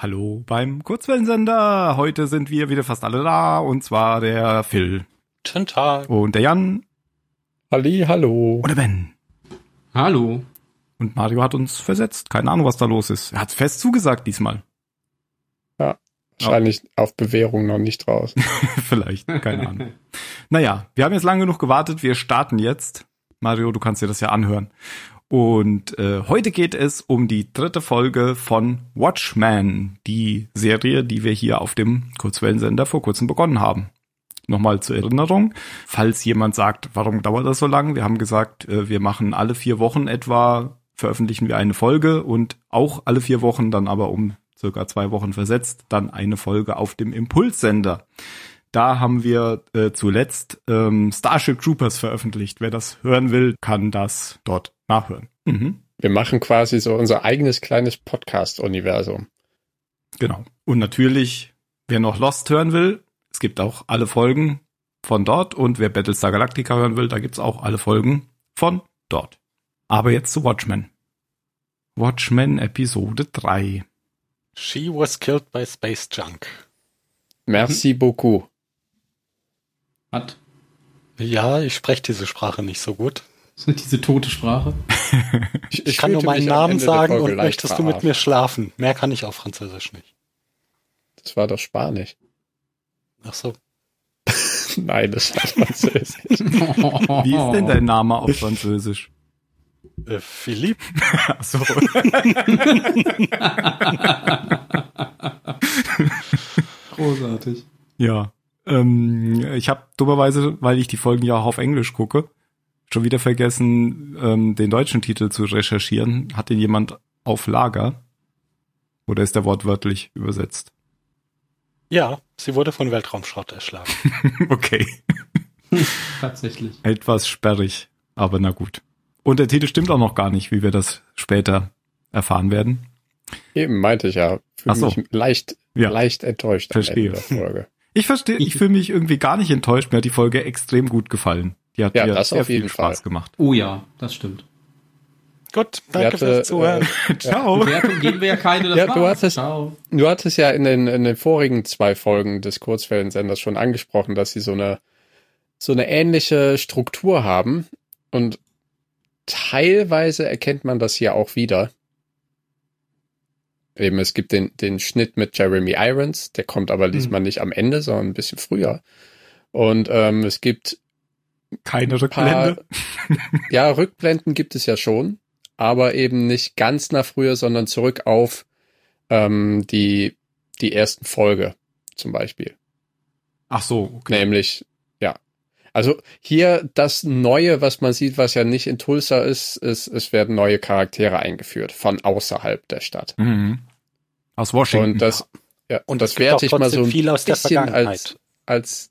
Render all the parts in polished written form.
Hallo beim Kurzwellensender. Heute sind wir wieder fast alle da, und zwar der Phil. Guten Tag. Und der Jan. Hallo. Und der Ben. Hallo. Und Mario hat uns versetzt. Keine Ahnung, was da los ist. Er hat fest zugesagt diesmal. Ja, wahrscheinlich auf Bewährung noch nicht raus. Vielleicht, keine Ahnung. Naja, wir haben jetzt lange genug gewartet. Wir starten jetzt. Mario, du kannst dir das ja anhören. Und heute geht es um die 3. Folge von Watchmen, die Serie, die wir hier auf dem Kurzwellensender vor kurzem begonnen haben. Nochmal zur Erinnerung, falls jemand sagt, warum dauert das so lang? Wir haben gesagt, wir machen alle 4 Wochen etwa, veröffentlichen wir eine Folge und auch alle 4 Wochen, dann aber um circa 2 Wochen versetzt, dann eine Folge auf dem Impulssender. Da haben wir zuletzt Starship Troopers veröffentlicht. Wer das hören will, kann das dort nachhören. Mhm. Wir machen quasi so unser eigenes kleines Podcast-Universum. Genau. Und natürlich, wer noch Lost hören will, es gibt auch alle Folgen von dort. Und wer Battlestar Galactica hören will, da gibt's auch alle Folgen von dort. Aber jetzt zu Watchmen. Watchmen Episode 3. She was killed by space junk. Merci beaucoup. Was? Ja, ich spreche diese Sprache nicht so gut. Das ist diese tote Sprache. Ich kann nur meinen Namen sagen und möchtest du mit mir schlafen. Mehr kann ich auf Französisch nicht. Das war doch Spanisch. Ach so. Nein, das war Französisch. Wie ist denn dein Name auf Französisch? Philippe. Ach so. Großartig. Ja. Ich habe dummerweise, weil ich die Folgen ja auch auf Englisch gucke, schon wieder vergessen, den deutschen Titel zu recherchieren. Hat den jemand auf Lager? Oder ist der wortwörtlich übersetzt? Ja, sie wurde von Weltraumschrott erschlagen. Okay. Tatsächlich. Etwas sperrig, aber na gut. Und der Titel stimmt auch noch gar nicht, wie wir das später erfahren werden. Eben, meinte ich ja. Ach so. Mich leicht enttäuscht Verstehe. am Ende der Folge. Ich verstehe, ich fühle mich irgendwie gar nicht enttäuscht. Mir hat die Folge extrem gut gefallen. Die hat mir das sehr auf viel jeden Spaß Fall gemacht. Oh ja, das stimmt. Gut, danke fürs Zuhören. Ciao. Bewertung geben wir ja keine. Das Ja, du hattest ja in den vorigen 2 Folgen des Kurzwellensenders schon angesprochen, dass sie so eine ähnliche Struktur haben. Und teilweise erkennt man das hier auch wieder. Eben, es gibt den Schnitt mit Jeremy Irons, der kommt aber diesmal nicht am Ende, sondern ein bisschen früher. Und es gibt keine Rückblende. Ja, Rückblenden gibt es ja schon, aber eben nicht ganz nach früher, sondern zurück auf die ersten Folge zum Beispiel. Ach so, okay. Nämlich, ja. Also hier das Neue, was man sieht, was ja nicht in Tulsa ist, es werden neue Charaktere eingeführt von außerhalb der Stadt. Mhm. Aus Washington. Und das es gibt werte auch ich mal so ein viel aus der bisschen Vergangenheit. als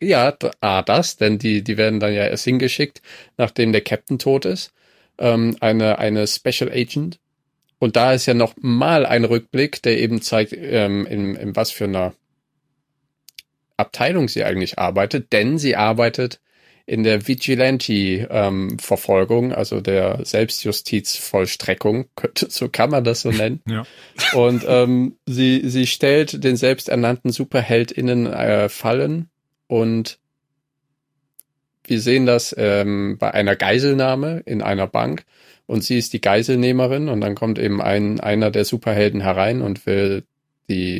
denn die werden dann ja erst hingeschickt, nachdem der Captain tot ist, eine Special Agent. Und da ist ja noch mal ein Rückblick, der eben zeigt, in was für einer Abteilung sie eigentlich arbeitet, denn sie arbeitet in der Vigilante-Verfolgung, also der Selbstjustizvollstreckung, so kann man das so nennen. Ja. Und sie stellt den selbsternannten SuperheldInnen Fallen und wir sehen das bei einer Geiselnahme in einer Bank und sie ist die Geiselnehmerin und dann kommt eben einer der Superhelden herein und will die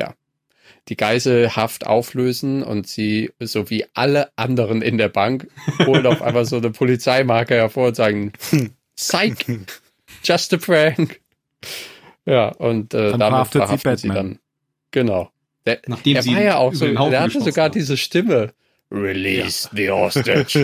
Geiselhaft auflösen und sie, so wie alle anderen in der Bank, holen auf einmal so eine Polizeimarke hervor und sagen, Psych, just a prank. Ja, und damit verhaften sie dann. Genau. Der war ja auch so, der hatte sogar diese Stimme. Release the hostage.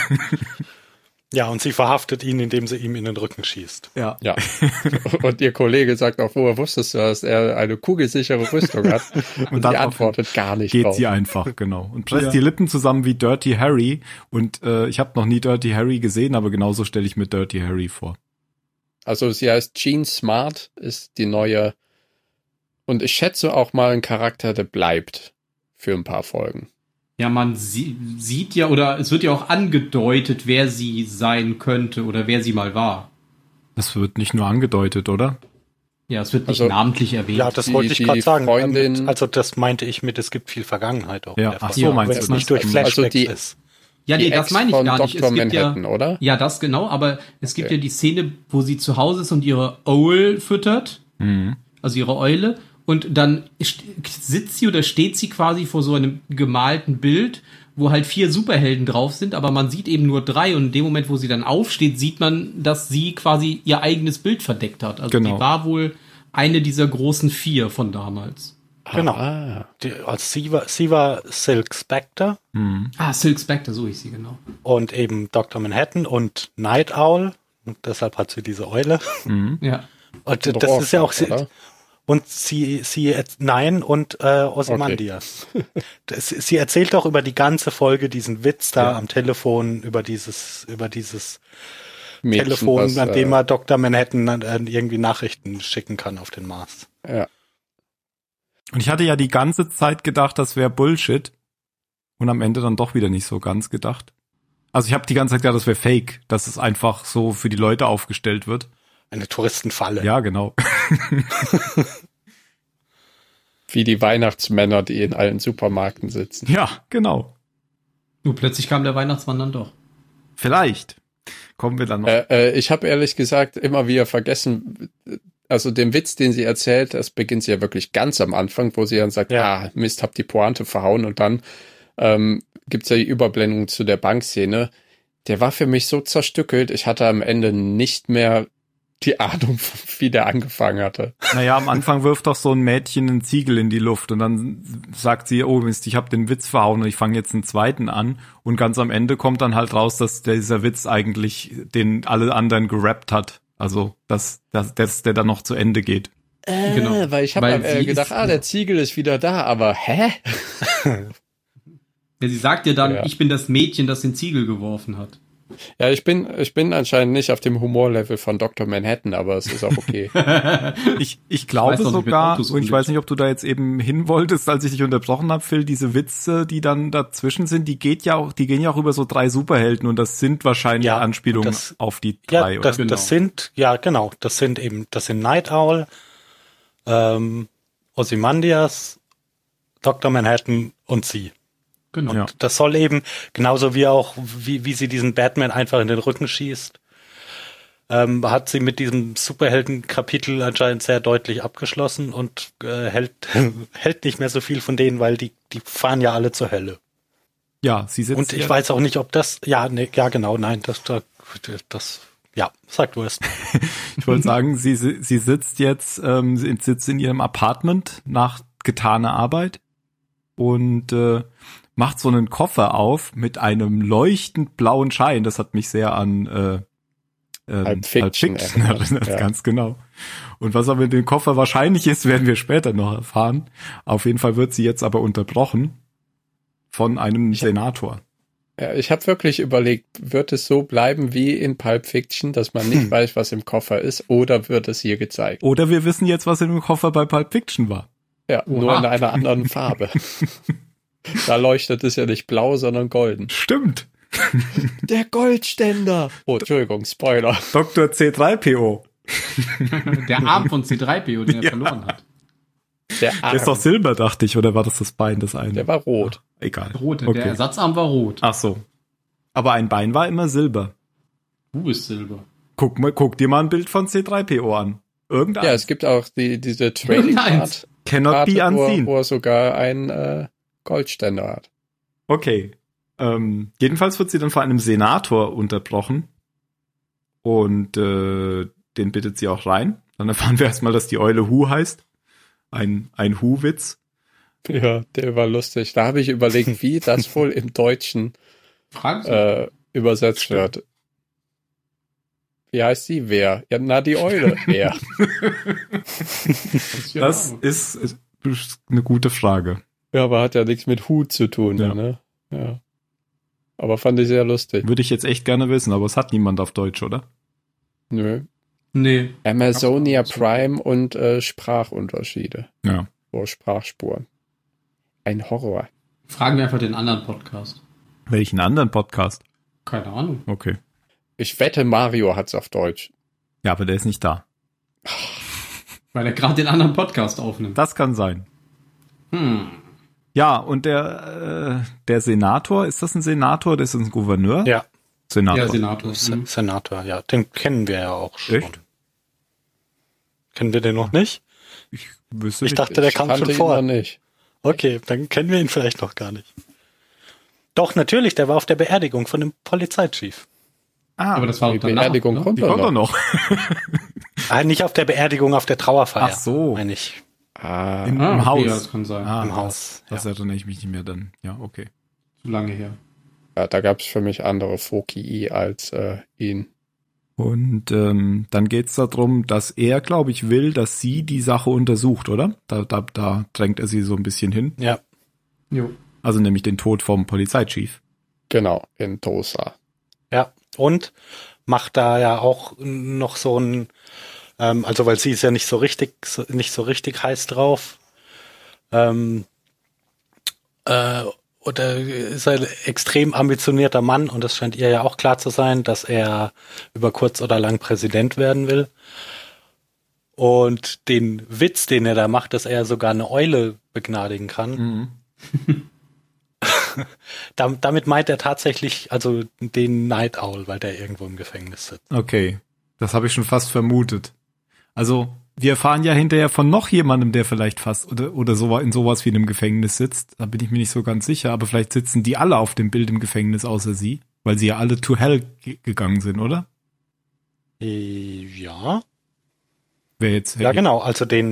Ja, und sie verhaftet ihn, indem sie ihm in den Rücken schießt. Ja. Und ihr Kollege sagt auch, woher wusstest du, dass er eine kugelsichere Rüstung hat? Und sie antwortet gar nicht geht drauf. Sie einfach, genau. Und presst die Lippen zusammen wie Dirty Harry. Und ich habe noch nie Dirty Harry gesehen, aber genauso stelle ich mir Dirty Harry vor. Also sie heißt Jean Smart, ist die neue. Und ich schätze auch mal ein Charakter, der bleibt für ein paar Folgen. Ja, man sieht ja, oder es wird ja auch angedeutet, wer sie sein könnte oder wer sie mal war. Das wird nicht nur angedeutet, oder? Ja, es wird nicht namentlich erwähnt. Ja, das wollte ich gerade sagen. Also das meinte ich mit, es gibt viel Vergangenheit auch. Ja, ach so, meinst du, wenn es nicht durch Flashbacks ist. Ja, nee, das meine ich gar nicht. Dr. Manhattan, oder? Ja, das genau, aber es gibt ja die Szene, wo sie zu Hause ist und ihre Owl füttert, also ihre Eule, und dann sitzt sie oder steht sie quasi vor so einem gemalten Bild, wo halt 4 Superhelden drauf sind, aber man sieht eben nur 3, und in dem Moment, wo sie dann aufsteht, sieht man, dass sie quasi ihr eigenes Bild verdeckt hat. Also die war wohl eine dieser großen 4 von damals. Genau. Sie war Silk Spectre. Silk Spectre, so hieß sie, genau. Und eben Dr. Manhattan und Night Owl. Und deshalb hat sie diese Eule. Ja. Und das ist ja auch... Und Ozymandias. Okay. Sie erzählt doch über die ganze Folge diesen Witz da am Telefon, über dieses Mädchen, Telefon, an dem man Dr. Manhattan irgendwie Nachrichten schicken kann auf den Mars. Ja. Und ich hatte ja die ganze Zeit gedacht, das wäre Bullshit. Und am Ende dann doch wieder nicht so ganz gedacht. Also ich habe die ganze Zeit gedacht, das wäre Fake, dass es einfach so für die Leute aufgestellt wird. Eine Touristenfalle. Ja, genau. Wie die Weihnachtsmänner, die in allen Supermärkten sitzen. Ja, genau. Nur plötzlich kam der Weihnachtsmann dann doch. Vielleicht. Kommen wir dann noch. Ich habe ehrlich gesagt immer wieder vergessen, also den Witz, den sie erzählt, das beginnt sie ja wirklich ganz am Anfang, wo sie dann sagt, Mist, hab die Pointe verhauen, und dann gibt's ja die Überblendung zu der Bankszene. Der war für mich so zerstückelt, ich hatte am Ende nicht mehr die Ahnung, wie der angefangen hatte. Naja, am Anfang wirft doch so ein Mädchen einen Ziegel in die Luft und dann sagt sie, oh Mist, ich habe den Witz verhauen und ich fange jetzt einen zweiten an, und ganz am Ende kommt dann halt raus, dass dieser Witz eigentlich den alle anderen gerappt hat. Also, dass der dann noch zu Ende geht. Genau. Weil ich habe gedacht, der Ziegel ist wieder da, aber hä? Ja, sie sagt ja dann, ich bin das Mädchen, das den Ziegel geworfen hat. Ja, ich bin anscheinend nicht auf dem Humorlevel von Dr. Manhattan, aber es ist auch okay. ich glaube sogar, und ich weiß nicht, ob du da jetzt eben hin wolltest, als ich dich unterbrochen habe, Phil, diese Witze, die dann dazwischen sind, die gehen ja auch über so 3 Superhelden, und das sind wahrscheinlich Anspielungen auf die 3. Das sind Night Owl, Ozymandias, Dr. Manhattan und sie. Genau. Und das soll eben, genauso wie sie diesen Batman einfach in den Rücken schießt, hat sie mit diesem Superhelden-Kapitel anscheinend sehr deutlich abgeschlossen und hält nicht mehr so viel von denen, weil die fahren ja alle zur Hölle. Ja, sie sitzt. Und ich weiß auch nicht, ob das, sag du es. Ich wollte sagen, sie sitzt jetzt, sitzt in ihrem Apartment nach getaner Arbeit und macht so einen Koffer auf mit einem leuchtend blauen Schein. Das hat mich sehr an Pulp Fiction erinnert, ganz genau. Und was aber in dem Koffer wahrscheinlich ist, werden wir später noch erfahren. Auf jeden Fall wird sie jetzt aber unterbrochen von einem Senator. Ja, ich habe wirklich überlegt, wird es so bleiben wie in Pulp Fiction, dass man nicht weiß, was im Koffer ist, oder wird es hier gezeigt? Oder wir wissen jetzt, was in dem Koffer bei Pulp Fiction war. Ja, nur in einer anderen Farbe. Da leuchtet es ja nicht blau, sondern golden. Stimmt. Der Goldständer. Oh, Entschuldigung, Spoiler. Dr. C3PO. Der Arm von C3PO, den er verloren hat. Der ist doch Silber, dachte ich, oder war das Bein, das eine? Der war rot. Ach, egal. Rot, okay. Der Ersatzarm war rot. Ach so. Aber ein Bein war immer Silber. Du bist Silber. Guck dir mal ein Bild von C3PO an. Irgendein. Ja, es gibt auch diese Trailing-Part. Cannot be unseen. Wo er sogar einen Goldständer hat. Okay. Jedenfalls wird sie dann von einem Senator unterbrochen. Und den bittet sie auch rein. Dann erfahren wir erstmal, dass die Eule Hu heißt. Ein Hu-Witz. Ja, der war lustig. Da habe ich überlegt, wie das wohl im Deutschen übersetzt wird. Wie heißt sie? Wer? Ja, na, die Eule. Wer? Das ist eine gute Frage. Ja, aber hat ja nichts mit Hu zu tun. Ja. Ne? Ja. Aber fand ich sehr lustig. Würde ich jetzt echt gerne wissen, aber es hat niemand auf Deutsch, oder? Nö. Nee. Amazonia Prime und Sprachunterschiede. Ja. Oder Sprachspuren. Ein Horror. Fragen wir einfach den anderen Podcast. Welchen anderen Podcast? Keine Ahnung. Okay. Ich wette, Mario hat's auf Deutsch. Ja, aber der ist nicht da. Weil er gerade den anderen Podcast aufnimmt. Das kann sein. Ja, und der Senator, ist das ein Senator? Das ist ein Gouverneur? Ja. Senator. Ja, Senator. Senator, ja. Den kennen wir ja auch schon. Echt? Kennen wir den noch nicht? Ich dachte, der kam schon vor. Nicht. Okay, dann kennen wir ihn vielleicht noch gar nicht. Doch, natürlich, der war auf der Beerdigung von dem Polizeichief. Aber das war Die auch danach, Beerdigung ne? kommt Die doch kommt doch noch. noch. Nicht auf der Beerdigung, auf der Trauerfeier. Ach so. Meine ich. Im Okay, Haus. ja, das kann sein. Im Haus. Das erinnere ich mich nicht mehr dann. Ja, okay. Zu lange her. Ja, da gab es für mich andere Foki als ihn. Und dann geht's darum, dass er, glaube ich, will, dass sie die Sache untersucht, oder? Da drängt er sie so ein bisschen hin. Ja. Jo. Also nämlich den Tod vom Polizeichief. Genau, in Tulsa. Ja. Und macht da ja auch noch so ein, also weil sie ist ja nicht so richtig heiß drauf. Oder ist ein extrem ambitionierter Mann und es scheint ihr ja auch klar zu sein, dass er über kurz oder lang Präsident werden will. Und den Witz, den er da macht, dass er sogar eine Eule begnadigen kann. Damit meint er tatsächlich also den Night Owl, weil der irgendwo im Gefängnis sitzt. Okay, das habe ich schon fast vermutet. Also wir erfahren ja hinterher von noch jemandem, der vielleicht fast oder so in sowas wie einem Gefängnis sitzt. Da bin ich mir nicht so ganz sicher, aber vielleicht sitzen die alle auf dem Bild im Gefängnis außer sie, weil sie ja alle to hell gegangen sind, oder? Ja. Wer jetzt? Ja, genau. Also da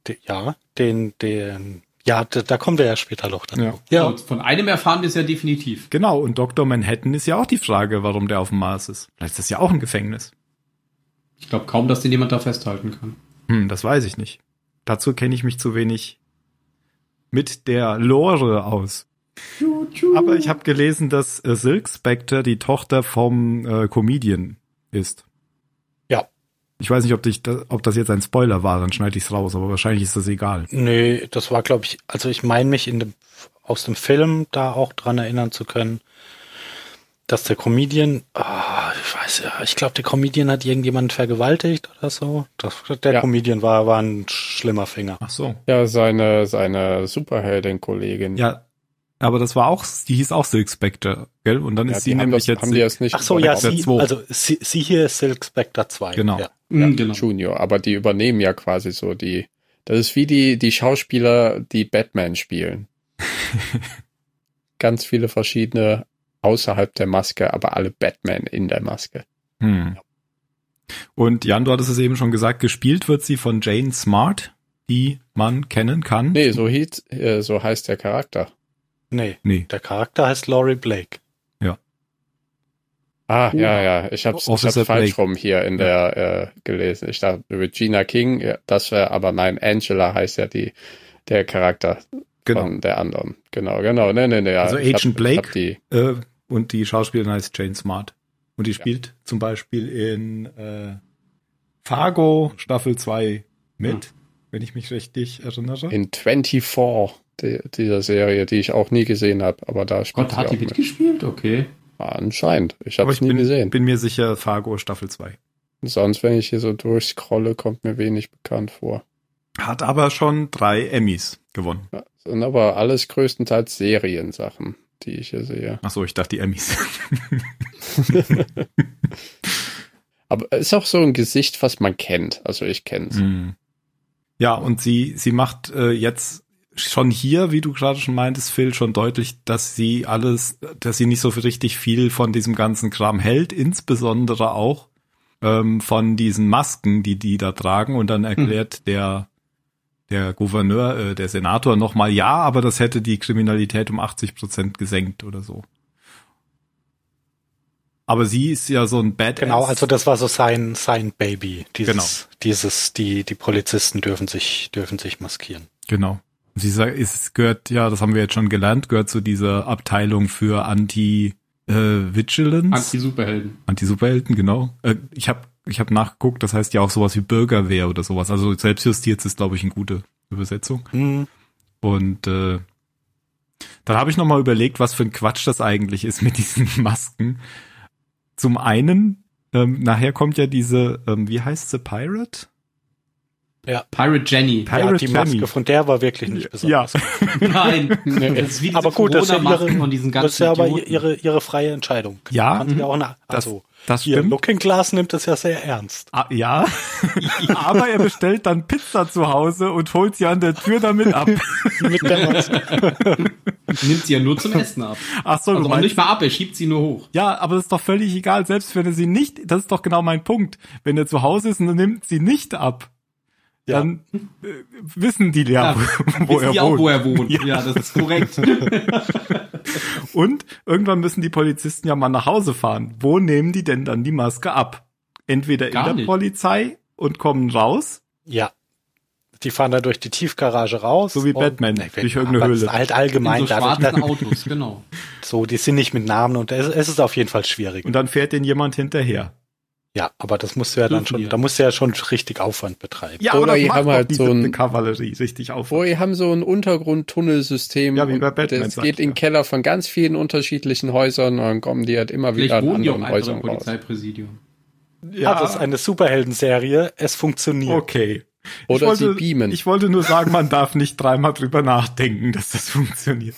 kommen wir ja später noch dann. Ja. Also von einem erfahren wir es ja definitiv. Genau, und Dr. Manhattan ist ja auch die Frage, warum der auf dem Mars ist. Vielleicht ist das ja auch ein Gefängnis. Ich glaube kaum, dass den jemand da festhalten kann. Das weiß ich nicht. Dazu kenne ich mich zu wenig mit der Lore aus. Aber ich habe gelesen, dass Silk Spectre die Tochter vom Comedian ist. Ja. Ich weiß nicht, ob das jetzt ein Spoiler war, dann schneide ich es raus, aber wahrscheinlich ist das egal. Nee, das war, glaube ich, also ich meine mich aus dem Film da auch dran erinnern zu können, dass der Comedian, ich glaube, der Comedian hat irgendjemanden vergewaltigt oder so. Comedian war ein schlimmer Finger. Ach so. Ja, seine Superheldin-Kollegin. Ja, aber das war auch, die hieß auch Silk Spectre, gell? Und dann ist sie nämlich jetzt... Haben die das nicht? Ach so, ja, sie hier ist Silk Spectre 2. Genau. Ja. Genau. Junior, aber die übernehmen ja quasi so das ist wie die Schauspieler, die Batman spielen. Ganz viele verschiedene außerhalb der Maske, aber alle Batman in der Maske. Und Jan, du hattest es eben schon gesagt, gespielt wird sie von Jane Smart, die man kennen kann. Nee, so heißt der Charakter. Nee, Nee. der Charakter heißt Laurie Blake. Ja, ich hab's Officer falsch Blake. rum hier in der gelesen. Ich dachte Regina King, ja, das wäre, aber nein, Angela heißt ja der Charakter von der anderen. Genau, nee, ja. Also Agent Blake und die Schauspielerin heißt Jane Smart. Und die spielt zum Beispiel in Fargo Staffel 2 mit, wenn ich mich richtig erinnere. In 24, dieser Serie, die ich auch nie gesehen habe, aber da spielt Gott, sie hat auch die mit. mitgespielt? Okay. Anscheinend. Ich habe Aber es nie gesehen. bin mir sicher, Fargo Staffel 2. Sonst, wenn ich hier so durchscrolle, kommt mir wenig bekannt vor. Hat aber schon 3 Emmys gewonnen. Ja, sind aber alles größtenteils Seriensachen, die ich hier sehe. Ach so, ich dachte die Emmys. Aber ist auch so ein Gesicht, was man kennt. Also ich kenne es. Ja, und sie macht jetzt schon hier, wie du gerade schon meintest, Phil, schon deutlich, dass sie nicht so richtig viel von diesem ganzen Kram hält, insbesondere auch von diesen Masken, die da tragen. Und dann erklärt der Gouverneur, der Senator nochmal, ja, aber das hätte die Kriminalität um 80% gesenkt oder so. Aber sie ist ja so ein Badass. Genau, also das war so sein Baby. Die Polizisten dürfen sich maskieren. Genau. Sie sagt, es gehört, ja, das haben wir jetzt schon gelernt, gehört zu dieser Abteilung für Anti-Vigilance. Anti-Superhelden, genau. Ich hab nachgeguckt, das heißt ja auch sowas wie Bürgerwehr oder sowas. Also selbstjustiert ist, glaube ich, eine gute Übersetzung. Und dann habe ich nochmal überlegt, was für ein Quatsch das eigentlich ist mit diesen Masken. Zum einen, nachher kommt ja diese, wie heißt sie, Pirate? Ja. Pirate Jenny. Pirate Die Jenny. Maske von der war wirklich nicht Ja, besonders. Nein. Das ist wie diese Aber gut, das ist ja Corona-Masken von diesen das ist ganzen ja aber Idioten. ihre freie Entscheidung. Ja, Fand ich auch also, das hier, stimmt. Looking Glass nimmt das ja sehr ernst. Ja, aber er bestellt dann Pizza zu Hause und holt sie an der Tür damit ab. Mit der Maske. Nimmt sie ja nur zum Essen ab. Ach so, Also du auch meinst, nicht mal ab, er schiebt sie nur hoch. ja, aber das ist doch völlig egal, selbst wenn er sie nicht, das ist doch genau mein Punkt. Wenn er zu Hause ist und er nimmt sie nicht ab, Ja. dann wissen die ja, wo Wissen er die auch, wohnt. wo er wohnt. Ja, das ist korrekt. Und irgendwann müssen die Polizisten ja mal nach Hause fahren. Wo nehmen die denn dann die Maske ab? Entweder in Gar der nicht. Polizei und kommen raus, Ja. Die fahren da durch die Tiefgarage raus. so wie und- Batman, Nee, durch irgendeine aber Höhle. Halt In allgemein so dadurch, schwarzen Autos, genau. so, die sind nicht mit Namen und es ist auf jeden Fall schwierig. Und dann fährt denen jemand hinterher. Ja, aber das musst du ja dann Dürfen schon, wir. da musst du ja schon richtig Aufwand betreiben. Ja, Oder aber die das haben macht halt doch so die ein- Kavallerie richtig auf. Wo die haben so ein Untergrundtunnelsystem. Ja, wie bei und Batman, das sagt geht in er. den Keller von ganz vielen unterschiedlichen Häusern und dann kommen die halt immer wieder Vielleicht an wohnen die auch anderen einfach Häusern im raus. Polizeipräsidium. Ja, Das ist eine Superheldenserie, es funktioniert. okay. Oder sie beamen. Ich wollte nur sagen, man darf nicht dreimal drüber nachdenken, dass das funktioniert.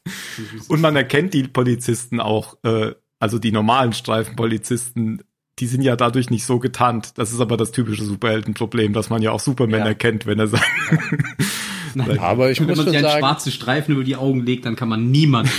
Und man erkennt die Polizisten auch, also die normalen Streifenpolizisten, die sind ja dadurch nicht so getarnt. Das ist aber das typische Superheldenproblem, dass man ja auch Superman Ja. erkennt, wenn er sagt. Nein, Aber ich wenn muss man schon sich einen sagen, schwarzen Streifen über die Augen legt, dann kann man niemanden.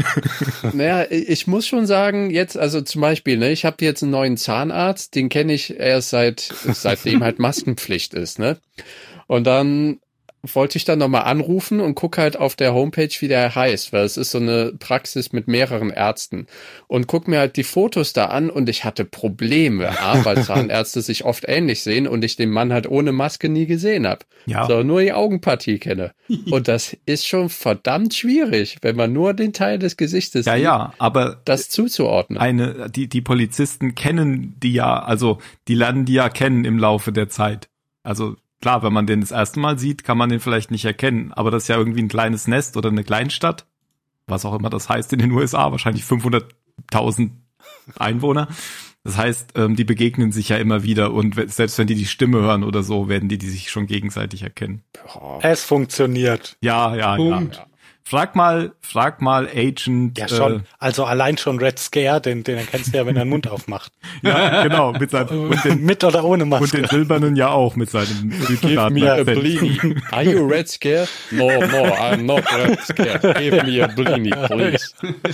naja, ich muss schon sagen, jetzt, also zum Beispiel, ne, ich habe jetzt einen neuen Zahnarzt, den kenne ich erst seitdem halt Maskenpflicht ist, ne? Und dann wollte ich dann nochmal anrufen und gucke halt auf der Homepage, wie der heißt, weil es ist so eine Praxis mit mehreren Ärzten. Und guck mir halt die Fotos da an und ich hatte Probleme, weil Zahnärzte sich oft ähnlich sehen und ich den Mann halt ohne Maske nie gesehen habe. Ja. So, nur die Augenpartie kenne. Und das ist schon verdammt schwierig, wenn man nur den Teil des Gesichtes Ja, sieht, ja, aber das zuzuordnen. die Polizisten kennen die ja, also die lernen die ja kennen im Laufe der Zeit. Also klar, wenn man den das erste Mal sieht, kann man den vielleicht nicht erkennen, aber das ist ja irgendwie ein kleines Nest oder eine Kleinstadt, was auch immer das heißt in den USA, wahrscheinlich 500.000 Einwohner. Das heißt, die begegnen sich ja immer wieder und selbst wenn die Stimme hören oder so, werden die sich schon gegenseitig erkennen. Es funktioniert. Ja. Punkt. Frag mal Agent. Ja, schon. Also allein schon Red Scare, den erkennst du ja, wenn er den Mund aufmacht. Ja, genau, mit seinem, und den, Mit oder ohne und Maske. den Silbernen ja auch mit seinem Give me a blini. Are you red scared? No, I'm not red scared. Give me a blini, please.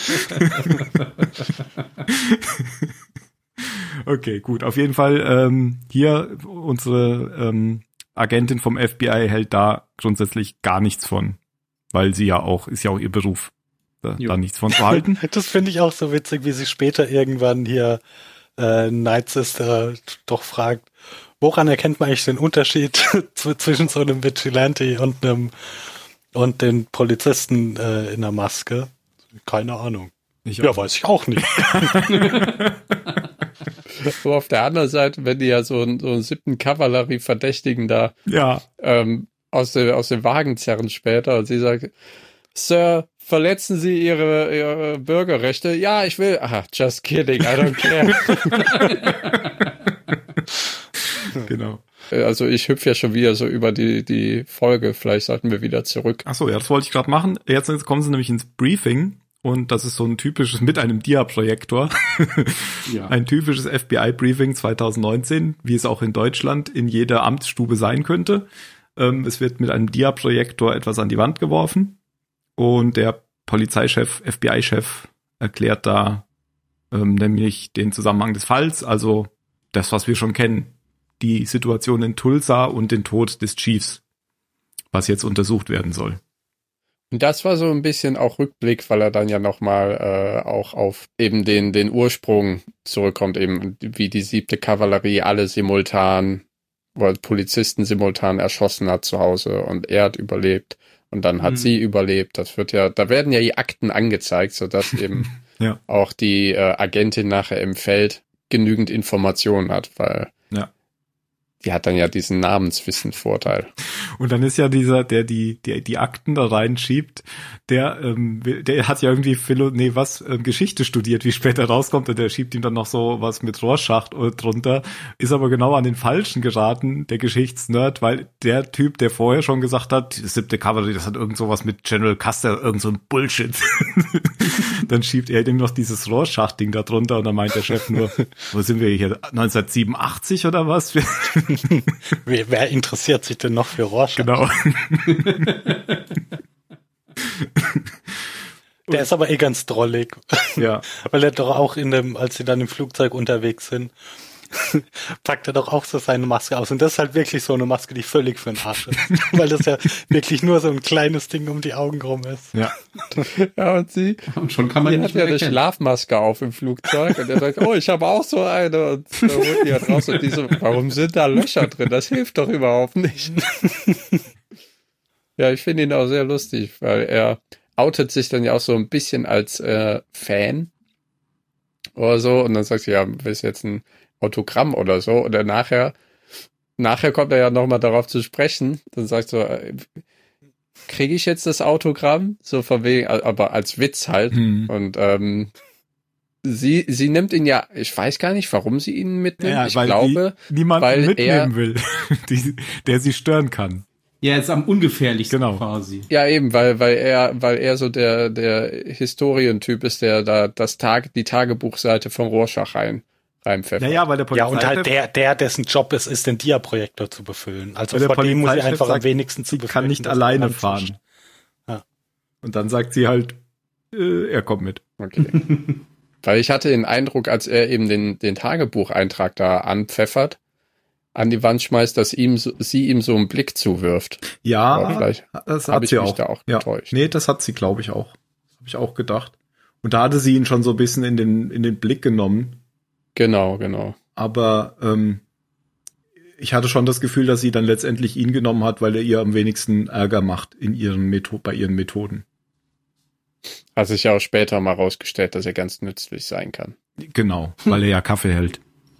Okay, gut. Auf jeden Fall hier unsere Agentin vom FBI hält da grundsätzlich gar nichts von, weil sie ja auch, ist ja auch ihr Beruf, da nichts von zu halten. Das finde ich auch so witzig, wie sie später irgendwann hier Night Sister doch fragt, woran erkennt man eigentlich den Unterschied zwischen so einem Vigilante und den Polizisten in der Maske? Keine Ahnung. Ja, weiß ich auch nicht. Aber auf der anderen Seite, wenn die ja so einen 7. Kavallerie-Verdächtigen da Ja. aus dem Wagen zerren später und sie sagt, Sir, verletzen Sie Ihre Bürgerrechte? Ja, ich will. Aha, just kidding, I don't care. Genau. Also ich hüpfe ja schon wieder so über die Folge. Vielleicht sollten wir wieder zurück. Ach so, ja, das wollte ich gerade machen. Jetzt kommen sie nämlich ins Briefing und das ist so ein typisches mit einem Dia-Projektor. Ja. Ein typisches FBI-Briefing 2019, wie es auch in Deutschland in jeder Amtsstube sein könnte. Es wird mit einem Dia-Projektor etwas an die Wand geworfen und der Polizeichef, FBI-Chef erklärt da nämlich den Zusammenhang des Falls, also das, was wir schon kennen, die Situation in Tulsa und den Tod des Chiefs, was jetzt untersucht werden soll. Und das war so ein bisschen auch Rückblick, weil er dann ja nochmal auch auf eben den Ursprung zurückkommt, eben wie die 7. Kavallerie alle simultan oder Polizisten simultan erschossen hat zu Hause und er hat überlebt und dann hat sie überlebt. Das wird ja, da werden ja die Akten angezeigt, sodass eben Ja. auch die Agentin nachher im Feld genügend Informationen hat, weil die hat dann ja diesen Namenswissen-Vorteil. Und dann ist ja dieser, der die Akten da reinschiebt, der hat ja irgendwie Geschichte studiert, wie später rauskommt, und der schiebt ihm dann noch so was mit Rorschach drunter, ist aber genau an den Falschen geraten, der Geschichtsnerd, weil der Typ, der vorher schon gesagt hat, das 7. Kavallerie, das hat irgend sowas mit General Custer, irgend so ein Bullshit. Dann schiebt er dem noch dieses Rorschach-Ding da drunter und dann meint der Chef nur, wo sind wir hier, 1987 oder was? Wer interessiert sich denn noch für Rorschach? Genau. Der ist aber ganz drollig. Ja. Weil er doch auch als sie dann im Flugzeug unterwegs sind, packt er doch auch so seine Maske aus. Und das ist halt wirklich so eine Maske, die völlig für den Arsch ist. Weil das ja wirklich nur so ein kleines Ding um die Augen rum ist. Ja. Ja, und schon kann man die ihn hat nicht ja mehr eine erkennen. Schlafmaske auf im Flugzeug und er sagt, oh, ich habe auch so eine, und da holt die halt raus und die so, warum sind da Löcher drin? Das hilft doch überhaupt nicht. Ja, ich finde ihn auch sehr lustig, weil er outet sich dann ja auch so ein bisschen als Fan oder so und dann sagt sie, ja, willst du jetzt ein Autogramm oder so, oder nachher kommt er ja nochmal darauf zu sprechen, dann sagt so, kriege ich jetzt das Autogramm? So von wegen, aber als Witz halt. Und sie nimmt ihn ja, ich weiß gar nicht, warum sie ihn mitnimmt. Ja, ich weil glaube, niemanden weil mitnehmen will, der sie stören kann. Ja, ist am ungefährlichsten Genau. quasi. ja eben, weil er so der Historientyp ist, der da die Tagebuchseite von Rorschach reinpfeffert. Naja, weil der Ja, Polizeichef, und halt dessen Job es ist, den Dia-Projektor zu befüllen. Also weil der vor dem muss ich Polizeichef einfach am sagt, wenigsten zu sie befüllen. kann nicht alleine fahren. Ja. Und dann sagt sie halt, er kommt mit. Okay. Weil ich hatte den Eindruck, als er eben den Tagebucheintrag da anpfeffert, an die Wand schmeißt, dass sie ihm so einen Blick zuwirft. Aber Ja, vielleicht das habe hat ich sie mich auch. da auch Ja. getäuscht. Nee, das hat sie, glaube ich, auch. Das habe ich auch gedacht. Und da hatte sie ihn schon so ein bisschen in den Blick genommen. Genau. Aber ich hatte schon das Gefühl, dass sie dann letztendlich ihn genommen hat, weil er ihr am wenigsten Ärger macht bei ihren Methoden. Hat sich ja auch später mal rausgestellt, dass er ganz nützlich sein kann. Genau, weil er ja Kaffee hält.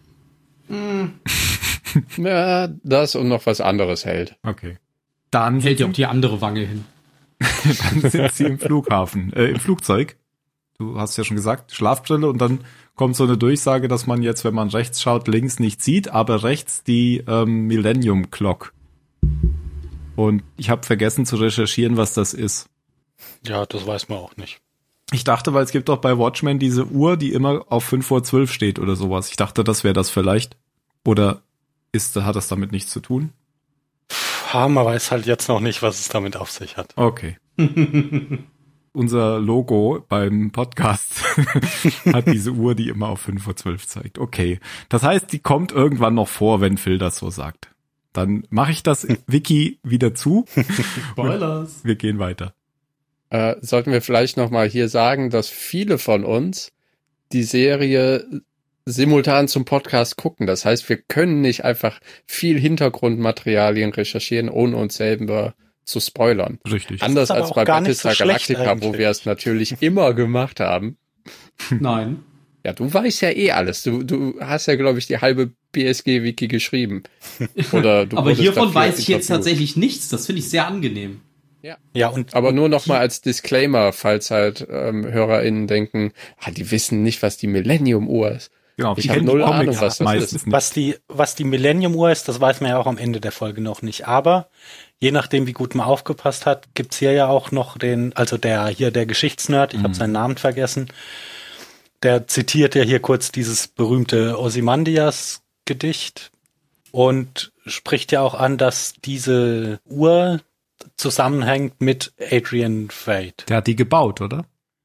Ja, das und noch was anderes hält. Okay. Dann Hält ja auch die andere Wange hin. sind sie im Flugzeug. Du hast ja schon gesagt, Schlafbrille, und dann kommt so eine Durchsage, dass man jetzt, wenn man rechts schaut, links nicht sieht, aber rechts die Millennium Clock. Und ich habe vergessen zu recherchieren, was das ist. Ja, das weiß man auch nicht. Ich dachte, weil es gibt doch bei Watchmen diese Uhr, die immer auf 5:12 steht oder sowas. Ich dachte, das wäre das vielleicht. Oder hat das damit nichts zu tun? Man weiß halt jetzt noch nicht, was es damit auf sich hat. Okay. Unser Logo beim Podcast hat diese Uhr, die immer auf 5:12 zeigt. Okay. Das heißt, die kommt irgendwann noch vor, wenn Phil das so sagt. Dann mache ich das Wiki wieder zu. Spoilers. Wir gehen weiter. Sollten wir vielleicht noch mal hier sagen, dass viele von uns die Serie simultan zum Podcast gucken. Das heißt, wir können nicht einfach viel Hintergrundmaterialien recherchieren, ohne uns selber zu spoilern. Richtig. Anders aber als auch bei gar nicht so Battlestar schlecht Galactica, wo eigentlich. wir es natürlich immer gemacht haben. Nein. Ja, du weißt ja eh alles. Du hast ja, glaube ich, die halbe BSG-Wiki geschrieben. Oder du Aber wurdest hiervon dafür weiß ich jetzt interviewt. tatsächlich nichts. Das finde ich sehr angenehm. Ja, und Aber nur noch mal als Disclaimer, falls halt HörerInnen denken, die wissen nicht, was die Millennium-Uhr ist. Genau, Ich die habe kennen null die Ahnung, Comics was das meistens ist. nicht. was die Millennium-Uhr ist, das weiß man ja auch am Ende der Folge noch nicht. Aber je nachdem, wie gut man aufgepasst hat, gibt's hier ja auch noch der Geschichtsnerd, ich habe seinen Namen vergessen, der zitiert ja hier kurz dieses berühmte Ozymandias-Gedicht und spricht ja auch an, dass diese Uhr zusammenhängt mit Adrian Veidt. Der hat die gebaut, oder?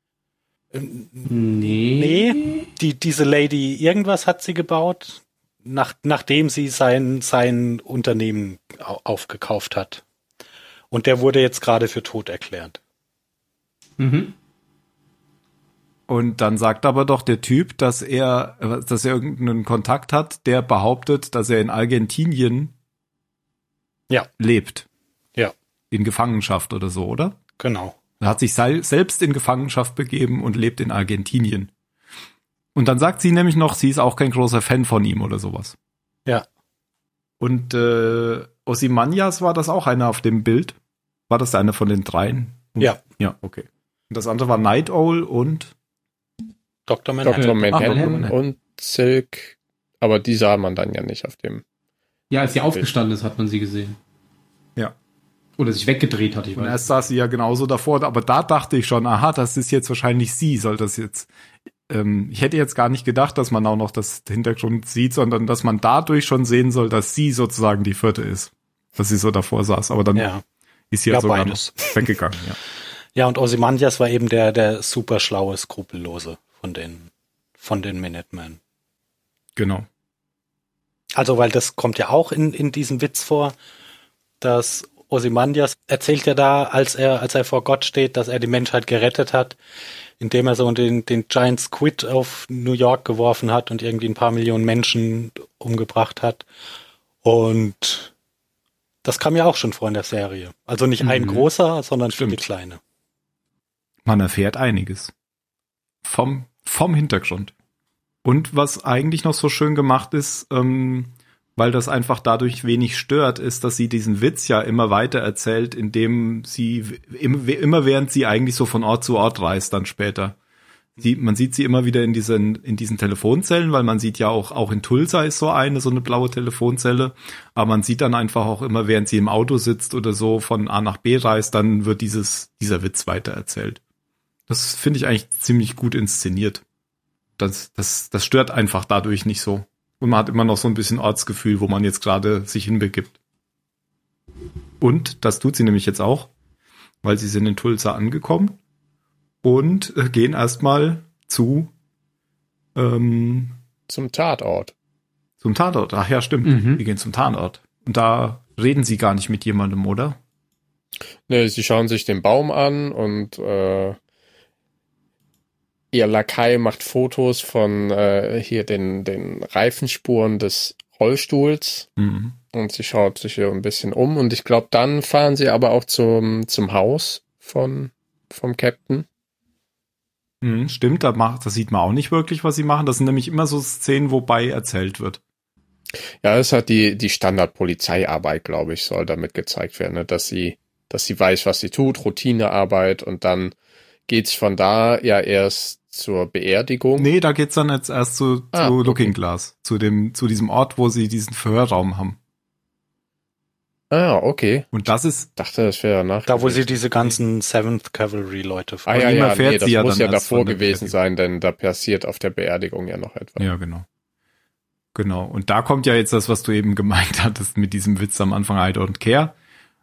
Nee, diese Lady irgendwas hat sie gebaut, nachdem sie sein Unternehmen aufgekauft hat. Und der wurde jetzt gerade für tot erklärt. Mhm. Und dann sagt aber doch der Typ, dass er irgendeinen Kontakt hat, der behauptet, dass er in Argentinien lebt. Ja, In Gefangenschaft oder so, oder? genau. Er hat sich selbst in Gefangenschaft begeben und lebt in Argentinien. Und dann sagt sie nämlich noch, sie ist auch kein großer Fan von ihm oder sowas. Ja. Und Ozymandias war das auch einer auf dem Bild? War das einer von den dreien? Ja. Ja, okay. Und das andere war Night Owl und Dr. Manhattan. Dr. Manhattan Manhattan. und Silk, aber die sah man dann ja nicht auf dem. Ja, als sie aufgestanden ist, hat man sie gesehen. ja. Oder sich weggedreht hat, ich Und weiß. erst saß sie ja genauso davor, aber da dachte ich schon, aha, das ist jetzt wahrscheinlich sie, soll das jetzt. Ich hätte jetzt gar nicht gedacht, dass man auch noch das Hintergrund sieht, sondern dass man dadurch schon sehen soll, dass sie sozusagen die vierte ist. Dass sie so davor saß, aber dann Ja. ist sie ja sogar beides. noch weggegangen, ja. Ja, und Ozymandias war eben der super schlaue, skrupellose von den Minutemen. Genau. Also, weil das kommt ja auch in diesem Witz vor, dass Ozymandias erzählt ja da, als er vor Gott steht, dass er die Menschheit gerettet hat, indem er so den Giant Squid auf New York geworfen hat und irgendwie ein paar Millionen Menschen umgebracht hat. Und das kam ja auch schon vor in der Serie. Also nicht ein großer, sondern viele Stimmt. kleine. Man erfährt einiges. Vom Hintergrund. Und was eigentlich noch so schön gemacht ist, weil das einfach dadurch wenig stört, ist, dass sie diesen Witz ja immer weiter erzählt, indem sie immer während sie eigentlich so von Ort zu Ort reist dann später. Man sieht sie immer wieder in diesen Telefonzellen, weil man sieht ja auch in Tulsa ist so eine blaue Telefonzelle, aber man sieht dann einfach auch immer, während sie im Auto sitzt oder so von A nach B reist, dann wird dieser Witz weiter erzählt. Das finde ich eigentlich ziemlich gut inszeniert. Das stört einfach dadurch nicht so. Und man hat immer noch so ein bisschen Ortsgefühl, wo man jetzt gerade sich hinbegibt. Und das tut sie nämlich jetzt auch, weil sie sind in Tulsa angekommen und gehen erstmal zum Tatort. Zum Tatort. Ach ja, stimmt. Wir gehen zum Tatort. Und da reden sie gar nicht mit jemandem, oder? Ne, sie schauen sich den Baum an und ihr Lakai macht Fotos von hier den Reifenspuren des Rollstuhls und sie schaut sich hier ein bisschen um und ich glaube, dann fahren sie aber auch zum Haus vom Captain. Stimmt, da sieht man auch nicht wirklich, was sie machen. Das sind nämlich immer so Szenen, wobei erzählt wird. Ja, das hat die Standard-Polizeiarbeit, glaube ich, soll damit gezeigt werden, ne? Dass sie weiß, was sie tut, Routinearbeit und dann geht's von da ja erst zur Beerdigung. Nee, da geht's dann jetzt erst zu Looking Glass, zu diesem Ort, wo sie diesen Verhörraum haben. Ah, okay. Und das ist, Dachte, das wäre nach. Da, wo sie diese ganzen 7th Cavalry Leute Ah ja, Von ihm ja, erfährt nee, das sie ja muss dann ja erst davor von der gewesen Beerdigung. sein, denn da passiert auf der Beerdigung ja noch etwas. ja, genau. Genau. Und da kommt ja jetzt das, was du eben gemeint hattest mit diesem Witz am Anfang, I don't care.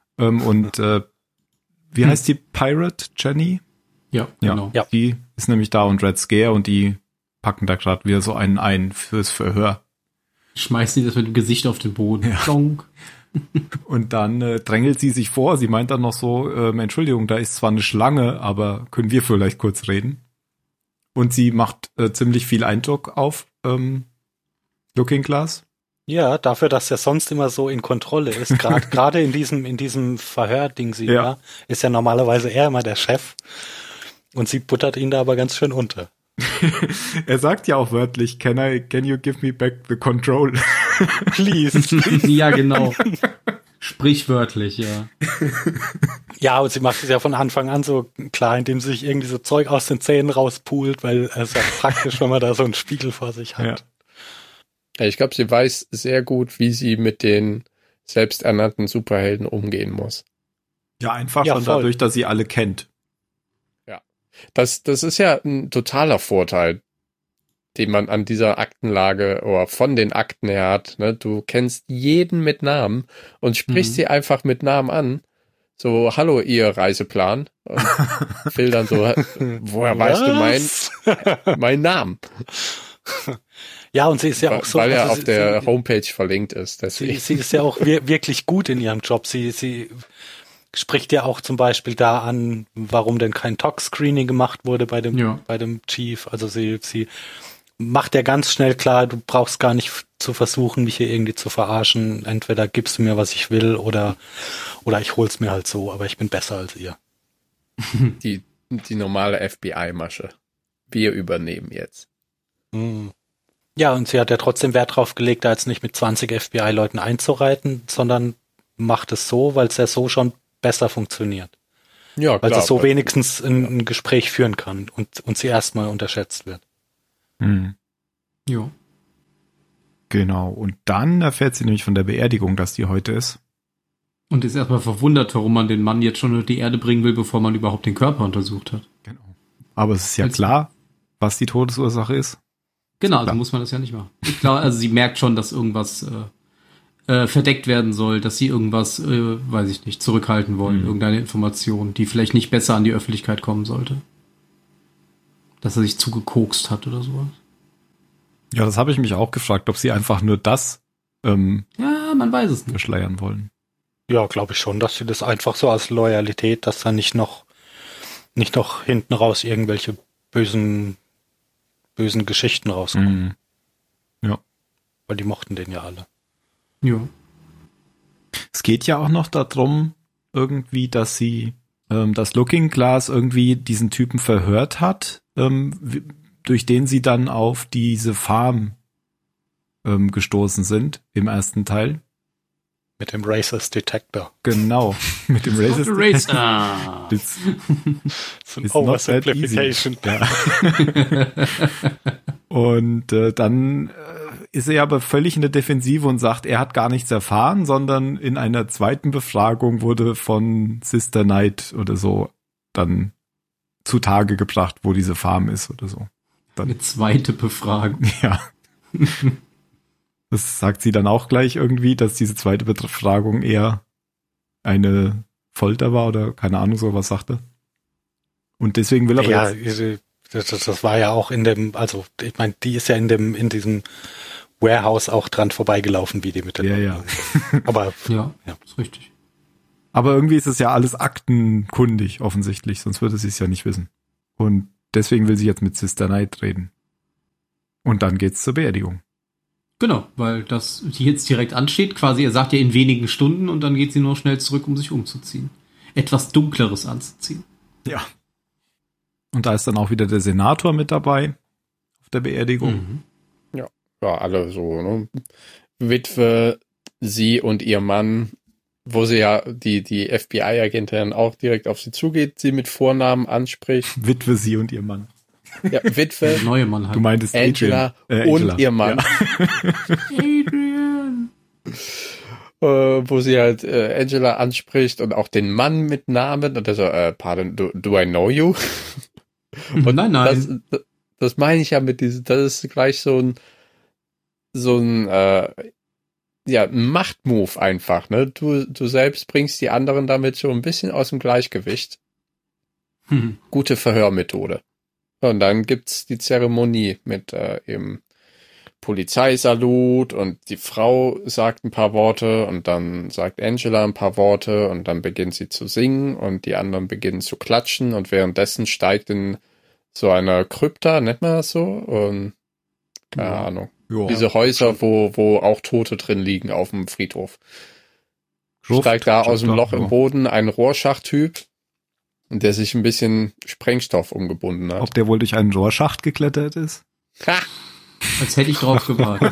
Wie heißt die Pirate? Jenny? Ja, genau. Ja. Die ist nämlich da und Red Scare und die packen da gerade wieder so einen ein fürs Verhör. Schmeißen die das mit dem Gesicht auf den Boden. Ja. Donk. Und dann drängelt sie sich vor. Sie meint dann noch so, Entschuldigung, da ist zwar eine Schlange, aber können wir vielleicht kurz reden? Und sie macht ziemlich viel Eindruck auf Looking Glass. Ja, dafür, dass er sonst immer so in Kontrolle ist, gerade in diesem Verhör-Ding sie Ja. ja, ist ja normalerweise er immer der Chef und sie buttert ihn da aber ganz schön unter. Er sagt ja auch wörtlich, can you give me back the control? Please. Ja, genau. Sprichwörtlich, ja. Ja, und sie macht es ja von Anfang an so klar, indem sie sich irgendwie so Zeug aus den Zähnen rauspult, weil es ja praktisch, wenn man da so einen Spiegel vor sich hat. Ja. Ja, ich glaube, sie weiß sehr gut, wie sie mit den selbsternannten Superhelden umgehen muss. Ja, einfach Ja, schon voll. dadurch, dass sie alle kennt. Das ist ja ein totaler Vorteil, den man an dieser Aktenlage oder von den Akten her hat. Ne? Du kennst jeden mit Namen und sprichst sie einfach mit Namen an. So, hallo, ihr Reiseplan. Und Phil dann so, woher weißt du meinen Namen? Ja, und sie ist ja auch so, Weil er also auf der sie, Homepage verlinkt ist. Deswegen. sie ist ja auch wirklich gut in ihrem Job. Sie spricht ja auch zum Beispiel da an, warum denn kein Tox-Screening gemacht wurde bei dem Chief. Also sie macht ja ganz schnell klar, du brauchst gar nicht zu versuchen, mich hier irgendwie zu verarschen. Entweder gibst du mir, was ich will, oder ich hol's mir halt so, aber ich bin besser als ihr. Die normale FBI-Masche. Wir übernehmen jetzt. Ja, und sie hat ja trotzdem Wert drauf gelegt, da jetzt nicht mit 20 FBI-Leuten einzureiten, sondern macht es so, weil es ja so schon besser funktioniert. Ja, Weil klar. es so wenigstens ein Gespräch führen kann und sie erstmal unterschätzt wird. Hm. Jo. Genau. Und dann erfährt sie nämlich von der Beerdigung, dass die heute ist. Und ist erstmal verwundert, warum man den Mann jetzt schon unter die Erde bringen will, bevor man überhaupt den Körper untersucht hat. Genau. Aber es ist ja klar, was die Todesursache ist. Genau, also Klar. muss man das ja nicht machen. Ich glaube, also sie merkt schon, dass irgendwas verdeckt werden soll, dass sie irgendwas, weiß ich nicht, zurückhalten wollen, irgendeine Information, die vielleicht nicht besser an die Öffentlichkeit kommen sollte. Dass er sich zugekokst hat oder sowas. Ja, das habe ich mich auch gefragt, ob sie einfach nur das Ja, man weiß es nicht. verschleiern wollen. Ja, glaube ich schon, dass sie das einfach so als Loyalität, dass da nicht noch hinten raus irgendwelche bösen Geschichten rauskommen. Ja. Weil die mochten den ja alle. Ja. Es geht ja auch noch darum, irgendwie, dass sie das Looking Glass irgendwie diesen Typen verhört hat, durch den sie dann auf diese Farm gestoßen sind im ersten Teil. Mit dem Racist Detector. Genau, mit dem Racist. Ah. It's, So ein it's not that Oversimplification. Ja. Und dann ist er aber völlig in der Defensive und sagt, er hat gar nichts erfahren, sondern in einer zweiten Befragung wurde von Sister Knight oder so dann zutage gebracht, wo diese Farm ist oder so. Eine zweite Befragung. Ja. Das sagt sie dann auch gleich irgendwie, dass diese zweite Befragung eher eine Folter war oder keine Ahnung, so was sagte. Und deswegen will er Ja, jetzt, das war ja auch in dem, also ich meine, die ist ja in diesem Warehouse auch dran vorbeigelaufen, wie die mit den Ja, Leuten. ja. Aber Ja, Ja. ist richtig. Aber irgendwie ist es ja alles aktenkundig offensichtlich, sonst würde sie es ja nicht wissen. Und deswegen will sie jetzt mit Sister Knight reden. Und dann geht's zur Beerdigung. Genau, weil das die jetzt direkt ansteht. Quasi, er sagt ja in wenigen Stunden und dann geht sie nur schnell zurück, um sich umzuziehen. Etwas Dunkleres anzuziehen. Ja. Und da ist dann auch wieder der Senator mit dabei auf der Beerdigung. Ja, alle so, ne? Witwe, sie und ihr Mann, wo sie ja die FBI-Agentin auch direkt auf sie zugeht, sie mit Vornamen anspricht. Witwe, sie und ihr Mann. Ja, Witwe, Der neue Mann halt. Du meintest Angela Adrian. und ihr Mann. Adrian. Wo sie halt Angela anspricht und auch den Mann mit Namen und er so, pardon, do I know you? Und Nein. Das meine ich ja mit diesem, das ist gleich so ein Machtmove einfach, ne? Du selbst bringst die anderen damit so ein bisschen aus dem Gleichgewicht. Gute Verhörmethode. Und dann gibt's die Zeremonie mit eben Polizeisalut und die Frau sagt ein paar Worte und dann sagt Angela ein paar Worte und dann beginnt sie zu singen und die anderen beginnen zu klatschen und währenddessen steigt in so einer Krypta, nennt man das so? Und, keine Ahnung. Ja. Diese Häuser, wo auch Tote drin liegen auf dem Friedhof. Steigt da aus dem Loch im Boden ein Rorschach-Typ, der sich ein bisschen Sprengstoff umgebunden hat. Ob der wohl durch einen Rohrschacht geklettert ist? Ha! Als hätte ich drauf gewartet.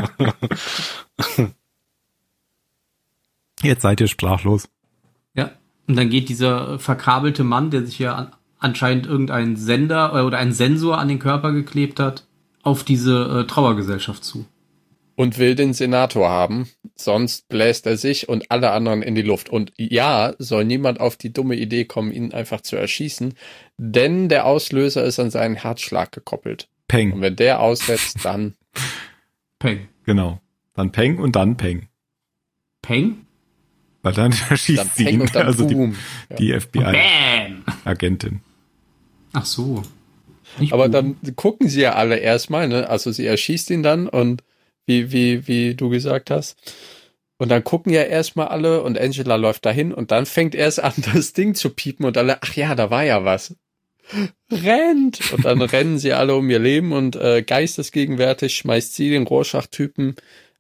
Jetzt seid ihr sprachlos. Ja. Und dann geht dieser verkabelte Mann, der sich ja anscheinend irgendeinen Sender oder einen Sensor an den Körper geklebt hat, auf diese Trauergesellschaft zu. Und will den Senator haben, sonst bläst er sich und alle anderen in die Luft. Und ja, soll niemand auf die dumme Idee kommen, ihn einfach zu erschießen, denn der Auslöser ist an seinen Herzschlag gekoppelt. Und Peng. wenn der aussetzt, dann Peng. Genau. Dann Peng und dann Peng. Peng? Weil dann dann erschießt sie Peng ihn, und dann also Boom. die Bam! FBI-Agentin. Ach so. Nicht Aber Boom. dann gucken sie ja alle erstmal, ne? Also sie erschießt ihn dann und wie du gesagt hast. Und dann gucken ja erstmal alle und Angela läuft dahin und dann fängt erst an, das Ding zu piepen und alle, ach ja, da war ja was. Rennt! Und dann rennen sie alle um ihr Leben und geistesgegenwärtig schmeißt sie den Rorschach-Typen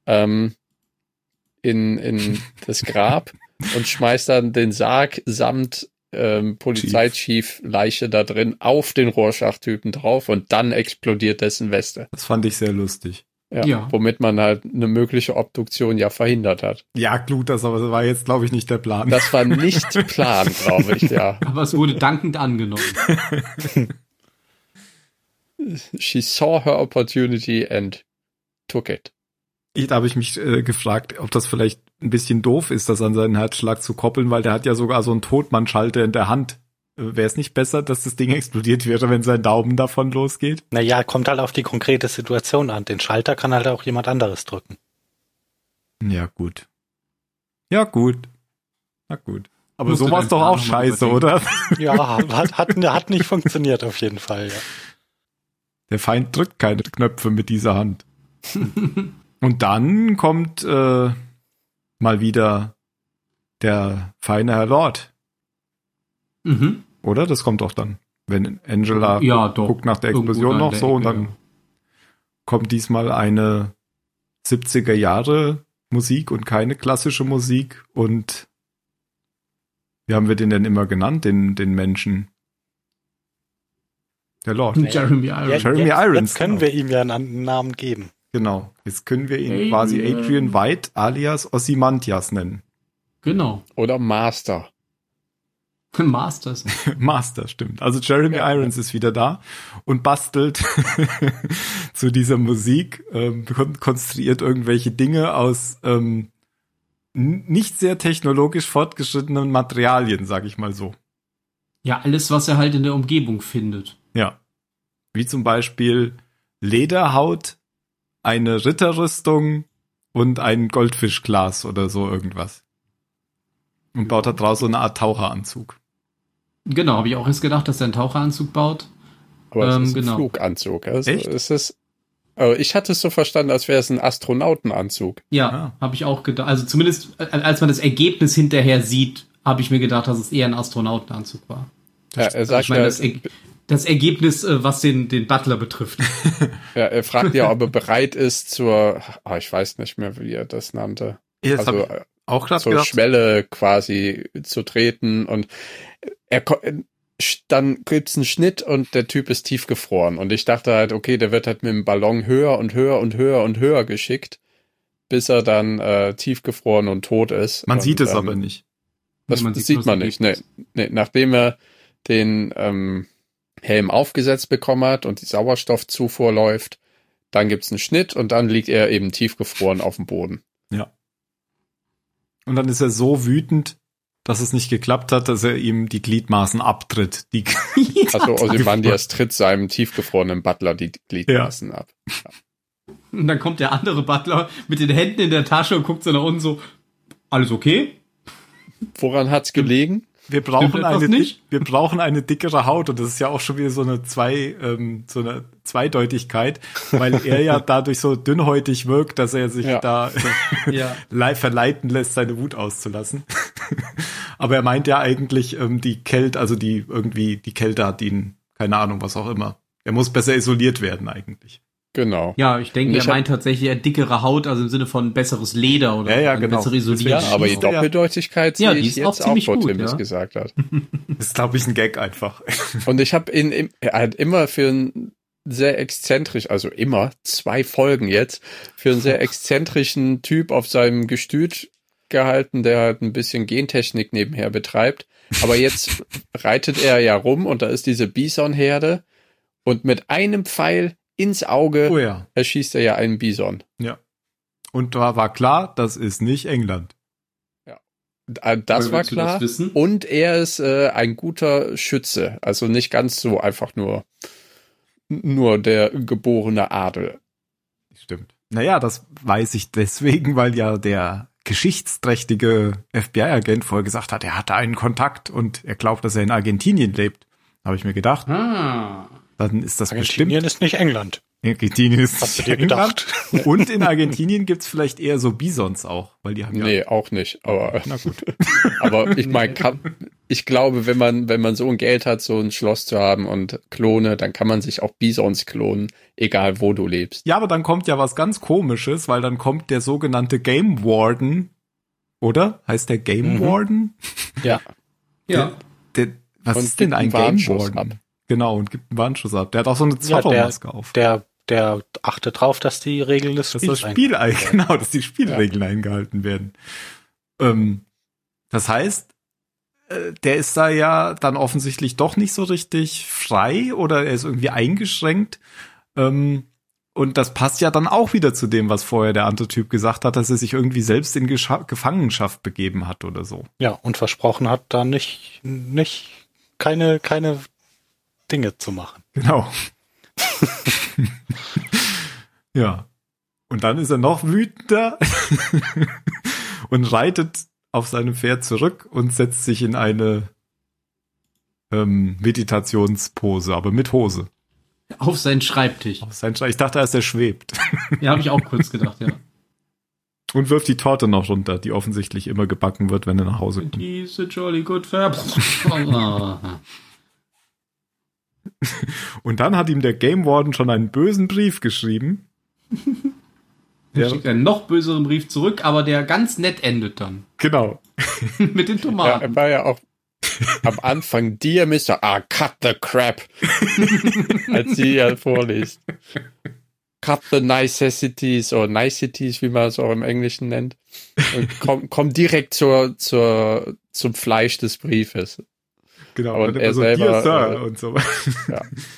in das Grab und schmeißt dann den Sarg samt Polizeichief Leiche da drin auf den Rorschach-Typen drauf und dann explodiert dessen Weste. Das fand ich sehr lustig. Ja. Womit man halt eine mögliche Obduktion ja verhindert hat. Ja, gut, das war jetzt, glaube ich, nicht der Plan. Das war nicht Plan, glaube ich, ja. Aber es wurde dankend angenommen. She saw her opportunity and took it. Da habe ich mich gefragt, ob das vielleicht ein bisschen doof ist, das an seinen Herzschlag zu koppeln, weil der hat ja sogar so einen Totmannschalter in der Hand. Wäre es nicht besser, dass das Ding explodiert wäre, wenn sein Daumen davon losgeht? Naja, kommt halt auf die konkrete Situation an. Den Schalter kann halt auch jemand anderes drücken. Ja, gut. Ja, gut. Na gut. Aber Musst du sowas deinen doch Plan auch noch mal scheiße, oder? Ja, hat nicht funktioniert auf jeden Fall, ja. Der Feind drückt keine Knöpfe mit dieser Hand. Und dann kommt mal wieder der feine Herr Lord. Mhm. Oder? Das kommt doch dann. Wenn Angela Ja, doch. guckt nach der Irgendwo Explosion da in noch der so und Ecke, dann ja. kommt diesmal eine 70er Jahre Musik und keine klassische Musik. Und wie haben wir den denn immer genannt, den Menschen? Der Lord. Jeremy Irons. Jeremy Irons, Jetzt können genau. wir ihm ja einen Namen geben. Genau. Jetzt können wir ihn Adrian. quasi Adrian White alias Ozymandias nennen. Genau. Oder Master. Masters. Master, stimmt. Also Jeremy Irons ist wieder da und bastelt zu dieser Musik, konstruiert irgendwelche Dinge aus nicht sehr technologisch fortgeschrittenen Materialien, sag ich mal so. Ja, alles, was er halt in der Umgebung findet. Ja. Wie zum Beispiel Lederhaut, eine Ritterrüstung und ein Goldfischglas oder so irgendwas. Und baut da draus so eine Art Taucheranzug. Genau, habe ich auch erst gedacht, dass er einen Taucheranzug baut. Aber es ist ein Genau. Fluganzug. Also Echt? ich hatte es so verstanden, als wäre es ein Astronautenanzug. Ja, Ah. habe ich auch gedacht. Also zumindest, als man das Ergebnis hinterher sieht, habe ich mir gedacht, dass es eher ein Astronautenanzug war. Ja, er sagt Ich meine, ja, das Ergebnis, was den Butler betrifft. ja, er fragt ja, ob er bereit ist ich weiß nicht mehr, wie er das nannte. Jetzt Also hab ich auch gerade zur gedacht, Schwelle quasi zu treten und dann gibt's einen Schnitt und der Typ ist tiefgefroren und ich dachte halt, okay, der wird halt mit dem Ballon höher und höher und höher und höher geschickt, bis er dann tiefgefroren und tot ist. man und, sieht es aber nicht. Das Man sieht sieht man nur nicht. das Nee, nachdem er den Helm aufgesetzt bekommen hat und die Sauerstoffzufuhr läuft, dann gibt's einen Schnitt und dann liegt er eben tiefgefroren auf dem Boden. Ja. Und dann ist er so wütend, dass es nicht geklappt hat, dass er ihm die Gliedmaßen abtritt. Also Ozymandias tritt seinem tiefgefrorenen Butler die Gliedmaßen ab. Und dann kommt der andere Butler mit den Händen in der Tasche und guckt so nach unten so, alles okay? Woran hat's gelegen? Wir brauchen Stimmt etwas nicht? wir brauchen eine dickere Haut und das ist ja auch schon wieder so eine Zweideutigkeit, weil er ja dadurch so dünnhäutig wirkt, dass er sich da Ja. verleiten lässt, seine Wut auszulassen. Aber er meint ja eigentlich die Kälte, also die Kälte hat ihn, keine Ahnung, was auch immer. Er muss besser isoliert werden eigentlich. Genau. Ja, ich denke, Und er meint tatsächlich eher dickere Haut, also im Sinne von besseres Leder oder Ja, eine genau. bessere Isolierung. Ja, aber die schießt er ja. Doppeldeutigkeit Ja, sehe die ich ist auch jetzt auch, ziemlich wo gut, Tim es ja. gesagt hat. Das ist, glaube ich, ein Gag einfach. Und ich habe ihn halt immer für einen sehr exzentrisch, also immer 2 Folgen jetzt, für einen sehr exzentrischen Typ auf seinem Gestüt gehalten, der halt ein bisschen Gentechnik nebenher betreibt. Aber jetzt reitet er ja rum und da ist diese Bisonherde und mit einem Pfeil ins Auge Oh ja. erschießt er ja einen Bison. Ja. Und da war klar, das ist nicht England. Das war Willst du das klar. wissen? Und er ist ein guter Schütze. Also nicht ganz so einfach nur der geborene Adel. Stimmt. Naja, das weiß ich deswegen, weil ja der geschichtsträchtige FBI-Agent vorher gesagt hat, er hatte einen Kontakt und er glaubt, dass er in Argentinien lebt. Habe ich mir gedacht, Ah. dann ist das Argentinien bestimmt. ist nicht England. Argentinien ist Hast du nicht dir England. gedacht? Und in Argentinien gibt's vielleicht eher so Bisons auch, weil die haben ja. Nee, auch nicht. Aber, Na gut. aber ich meine, ich glaube, wenn man so ein Geld hat, so ein Schloss zu haben und Klone, dann kann man sich auch Bisons klonen, egal wo du lebst. Ja, aber dann kommt ja was ganz Komisches, weil dann kommt der sogenannte Game Warden, oder? Heißt der Game Warden? Ja. Ja. Was Und ist denn gibt ein einen Game Warnschuss Warden? ab. Genau, und gibt einen Warnschuss ab. Der hat auch so eine Zorro-Maske auf. Der der achtet drauf, dass die Regeln des Spiels dass die Spielregeln eingehalten werden. Das heißt, der ist da ja dann offensichtlich doch nicht so richtig frei oder er ist irgendwie eingeschränkt. Und das passt ja dann auch wieder zu dem, was vorher der andere Typ gesagt hat, dass er sich irgendwie selbst in Gefangenschaft begeben hat oder so. Ja, und versprochen hat, da keine Dinge zu machen. Genau. Ja. Und dann ist er noch wütender und reitet auf seinem Pferd zurück und setzt sich in eine Meditationspose, aber mit Hose. Auf seinen Schreibtisch. Ich dachte erst, er schwebt. Ja, habe ich auch kurz gedacht, ja. Und wirft die Torte noch runter, die offensichtlich immer gebacken wird, wenn er nach Hause kommt. He's a jolly good fab. Und dann hat ihm der Game Warden schon einen bösen Brief geschrieben. Er schickt einen noch böseren Brief zurück, aber der ganz nett endet dann. Genau. Mit den Ja, Tomaten. er war ja auch am Anfang, dear Mr. Cut the crap. Als sie ja vorliest. Cut the niceties oder niceties, wie man es auch im Englischen nennt. Und komm direkt zum Fleisch des Briefes. Genau. Und er so, selber, Sir, und so. Ja.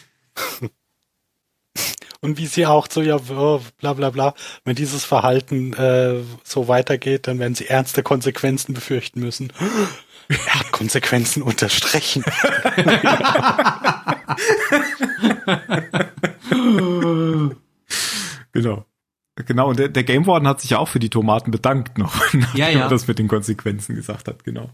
Und wie sie auch so, ja, bla bla bla, wenn dieses Verhalten so weitergeht, dann werden sie ernste Konsequenzen befürchten müssen. Er hat Konsequenzen unterstrichen. Genau. Genau, und der Game Warden hat sich ja auch für die Tomaten bedankt noch, nachdem er das mit den Konsequenzen gesagt hat, genau.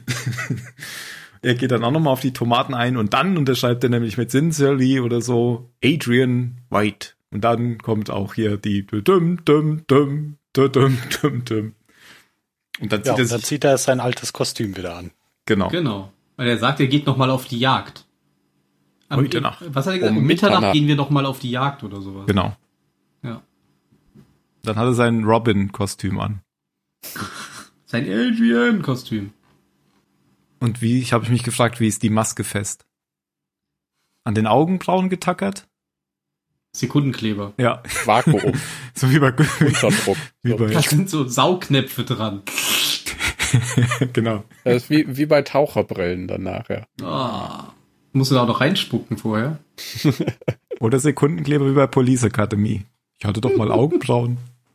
Er geht dann auch nochmal auf die Tomaten ein und dann unterschreibt er nämlich mit Sincerely oder so Adrian White. Und dann kommt auch hier die dum dum dum dum dum dum. Und dann zieht er sein altes Kostüm wieder an. Genau. Genau. Weil er sagt, er geht nochmal auf die Jagd. Heute Nacht. Was hat er gesagt? Um Mitternacht gehen wir nochmal auf die Jagd oder sowas. Genau. Ja. Dann hat er sein Robin-Kostüm an. Sein Adrian-Kostüm. Und ich habe mich gefragt, wie ist die Maske fest? An den Augenbrauen getackert? Sekundenkleber. Ja. Vakuum. So wie bei Unterdruck. Da sind so Saugnäpfe dran. Genau. Das ist wie bei Taucherbrillen danach, ja. Musst du da auch noch reinspucken vorher? Oder Sekundenkleber wie bei Police Academy. Ich hatte doch mal Augenbrauen.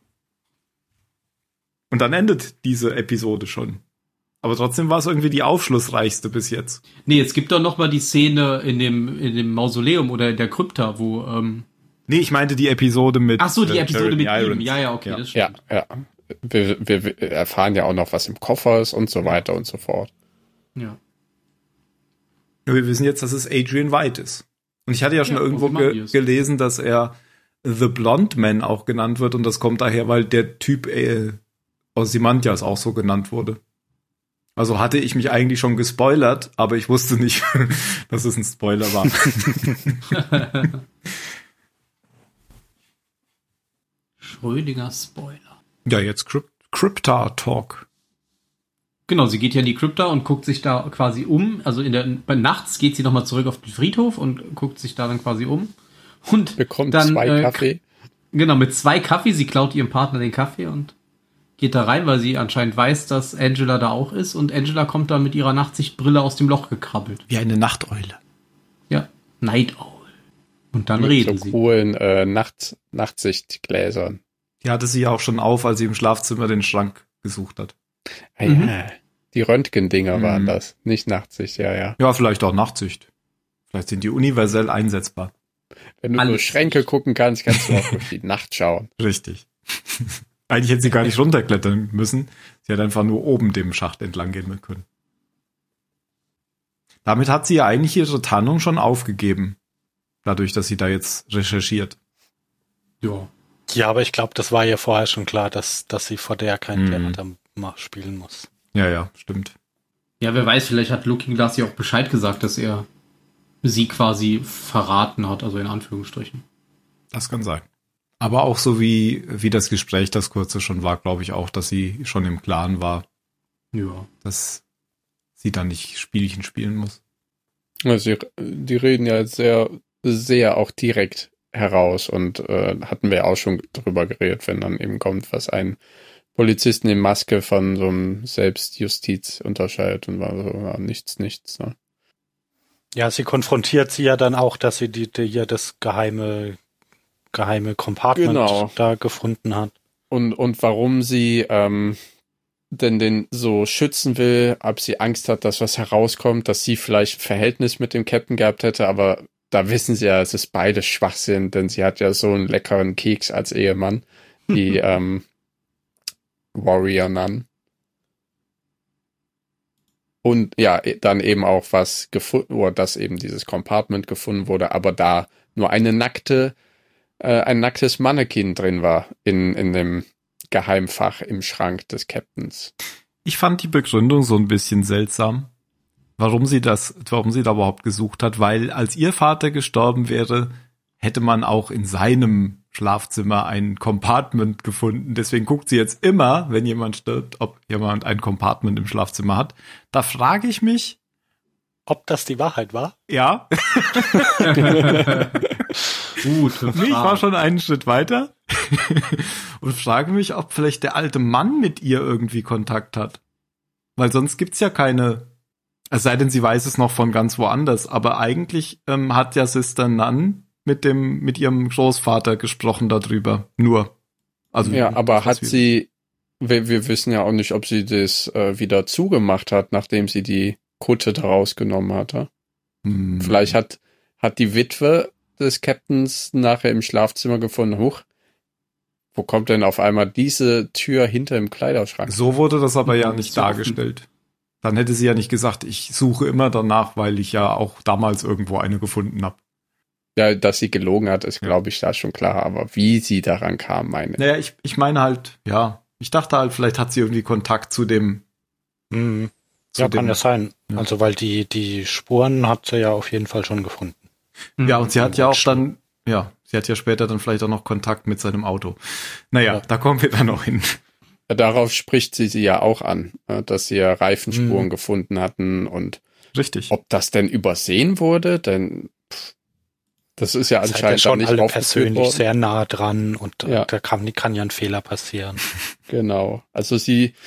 Und dann endet diese Episode schon. Aber trotzdem war es irgendwie die aufschlussreichste bis jetzt. Nee, es gibt doch noch mal die Szene in dem Mausoleum oder in der Krypta, wo Nee, ich meinte die Episode mit Ach so, die Episode mit Irons. ihm. Ja, okay, Ja. das stimmt. Ja. Wir erfahren ja auch noch, was im Koffer ist und so weiter und so fort. Ja. Wir wissen jetzt, dass es Adrian White ist. Und ich hatte ja schon irgendwo gelesen, dass er The Blonde Man auch genannt wird. Und das kommt daher, weil der Typ Ozymandias auch so genannt wurde. Also hatte ich mich eigentlich schon gespoilert, aber ich wusste nicht, dass es ein Spoiler war. Schrödinger Spoiler. Ja, jetzt Krypta Talk. Genau, sie geht ja in die Krypta und guckt sich da quasi um. Also bei nachts geht sie nochmal zurück auf den Friedhof und guckt sich da dann quasi um. Und bekommt dann 2 Kaffee. Genau, mit 2 Kaffee. Sie klaut ihrem Partner den Kaffee und geht da rein, weil sie anscheinend weiß, dass Angela da auch ist. Und Angela kommt dann mit ihrer Nachtsichtbrille aus dem Loch gekrabbelt. Wie eine Nachteule. Ja, Night Owl. Und dann Mit reden so sie. coolen Nachtsichtgläsern. Die hatte sie ja auch schon auf, als sie im Schlafzimmer den Schrank gesucht hat. Ja, die Röntgendinger waren das, nicht Nachtsicht, ja. Ja, vielleicht auch Nachtsicht. Vielleicht sind die universell einsetzbar. Wenn du durch Schränke gucken kannst, kannst du auch durch die Nacht schauen. Richtig. Eigentlich hätte sie gar nicht runterklettern müssen. Sie hätte einfach nur oben dem Schacht entlang gehen können. Damit hat sie ja eigentlich ihre Tarnung schon aufgegeben. Dadurch, dass sie da jetzt recherchiert. Ja. Ja, aber ich glaube, das war ja vorher schon klar, dass sie vor der kein Theater spielen muss. Ja, stimmt. Ja, wer weiß, vielleicht hat Looking Glass ja auch Bescheid gesagt, dass er sie quasi verraten hat, also in Anführungsstrichen. Das kann sein. Aber auch so wie das Gespräch, das kurze schon war, glaube ich auch, dass sie schon im Klaren war, Ja. dass sie da nicht Spielchen spielen muss. Also die reden ja jetzt sehr, sehr auch direkt heraus und hatten wir auch schon drüber geredet, wenn dann eben kommt, was einen Polizisten in Maske von so einem Selbstjustiz unterscheidet und war so, ja, nichts. Ne? Ja, sie konfrontiert sie ja dann auch, dass sie hier das geheime Compartment da gefunden hat. Und warum sie denn den so schützen will, ob sie Angst hat, dass was herauskommt, dass sie vielleicht ein Verhältnis mit dem Captain gehabt hätte, aber da wissen sie ja, es ist beides Schwachsinn, denn sie hat ja so einen leckeren Keks als Ehemann, die Warrior Nun. Und ja, dann eben auch was gefunden, oder dass eben dieses Compartment gefunden wurde, aber da nur ein nacktes Mannequin drin war in dem Geheimfach im Schrank des Captains. Ich fand die Begründung so ein bisschen seltsam, warum sie da überhaupt gesucht hat, weil als ihr Vater gestorben wäre, hätte man auch in seinem Schlafzimmer ein Compartment gefunden. Deswegen guckt sie jetzt immer, wenn jemand stirbt, ob jemand ein Compartment im Schlafzimmer hat. Da frage ich mich, ob das die Wahrheit war? Ja. Ich war schon einen Schritt weiter und frage mich, ob vielleicht der alte Mann mit ihr irgendwie Kontakt hat. Weil sonst gibt's ja keine, es sei denn, sie weiß es noch von ganz woanders, aber eigentlich hat ja Sister Nun mit ihrem Großvater gesprochen darüber. Nur. Also ja, aber hat sie, wir wissen ja auch nicht, ob sie das wieder zugemacht hat, nachdem sie die Kutte da rausgenommen hatte. Vielleicht hat die Witwe des Captains nachher im Schlafzimmer gefunden, wo kommt denn auf einmal diese Tür hinter dem Kleiderschrank? So wurde das aber ja nicht dargestellt. Dann hätte sie ja nicht gesagt, ich suche immer danach, weil ich ja auch damals irgendwo eine gefunden habe. Ja, dass sie gelogen hat, ist, glaube ich, da schon klar. Aber wie sie daran kam, meine. Naja, ich meine halt, ja, ich dachte halt, vielleicht hat sie irgendwie Kontakt zu dem. Ja, kann das sein. Ja. Also, weil die Spuren hat sie ja auf jeden Fall schon gefunden. Ja, und sie hat ja auch dann, sie hat ja später dann vielleicht auch noch Kontakt mit seinem Auto. Naja, da kommen wir dann noch hin. Darauf spricht sie ja auch an, dass sie ja Reifenspuren gefunden hatten und richtig. Ob das denn übersehen wurde, denn das ist ja anscheinend schon nicht alle persönlich worden. Sehr nah dran und da kann ja ein Fehler passieren. Genau. Also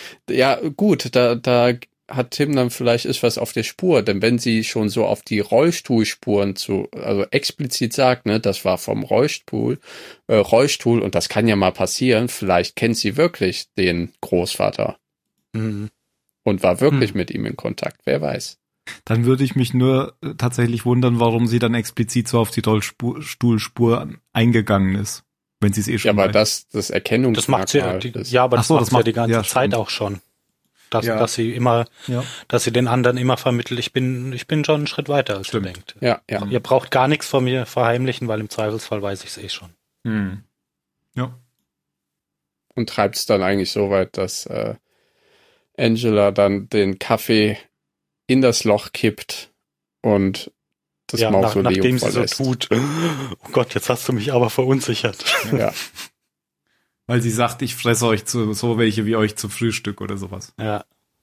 da hat Tim dann vielleicht ist was auf der Spur, denn wenn sie schon so auf die Rollstuhlspuren also explizit sagt, ne, das war vom Rollstuhl und das kann ja mal passieren, vielleicht kennt sie wirklich den Großvater und war wirklich mit ihm in Kontakt, wer weiß. Dann würde ich mich nur tatsächlich wundern, warum sie dann explizit so auf die Rollstuhlspur eingegangen ist, wenn sie es eh schon weiß. Ja, aber das Erkennungsmerkmal. Das macht sie ja die ganze Zeit auch schon. Dass sie immer, dass sie den anderen immer vermittelt, ich bin schon einen Schritt weiter, als ihr denkt. Ja. Ihr braucht gar nichts von mir verheimlichen, weil im Zweifelsfall weiß ich es eh schon. Ja. Und treibt es dann eigentlich so weit, dass Angela dann den Kaffee in das Loch kippt und das Mausoleum nachdem verlässt. Sie so tut, oh Gott, jetzt hast du mich aber verunsichert. Ja. Weil sie sagt, ich fresse euch so welche wie euch zu Frühstück oder sowas. Ja.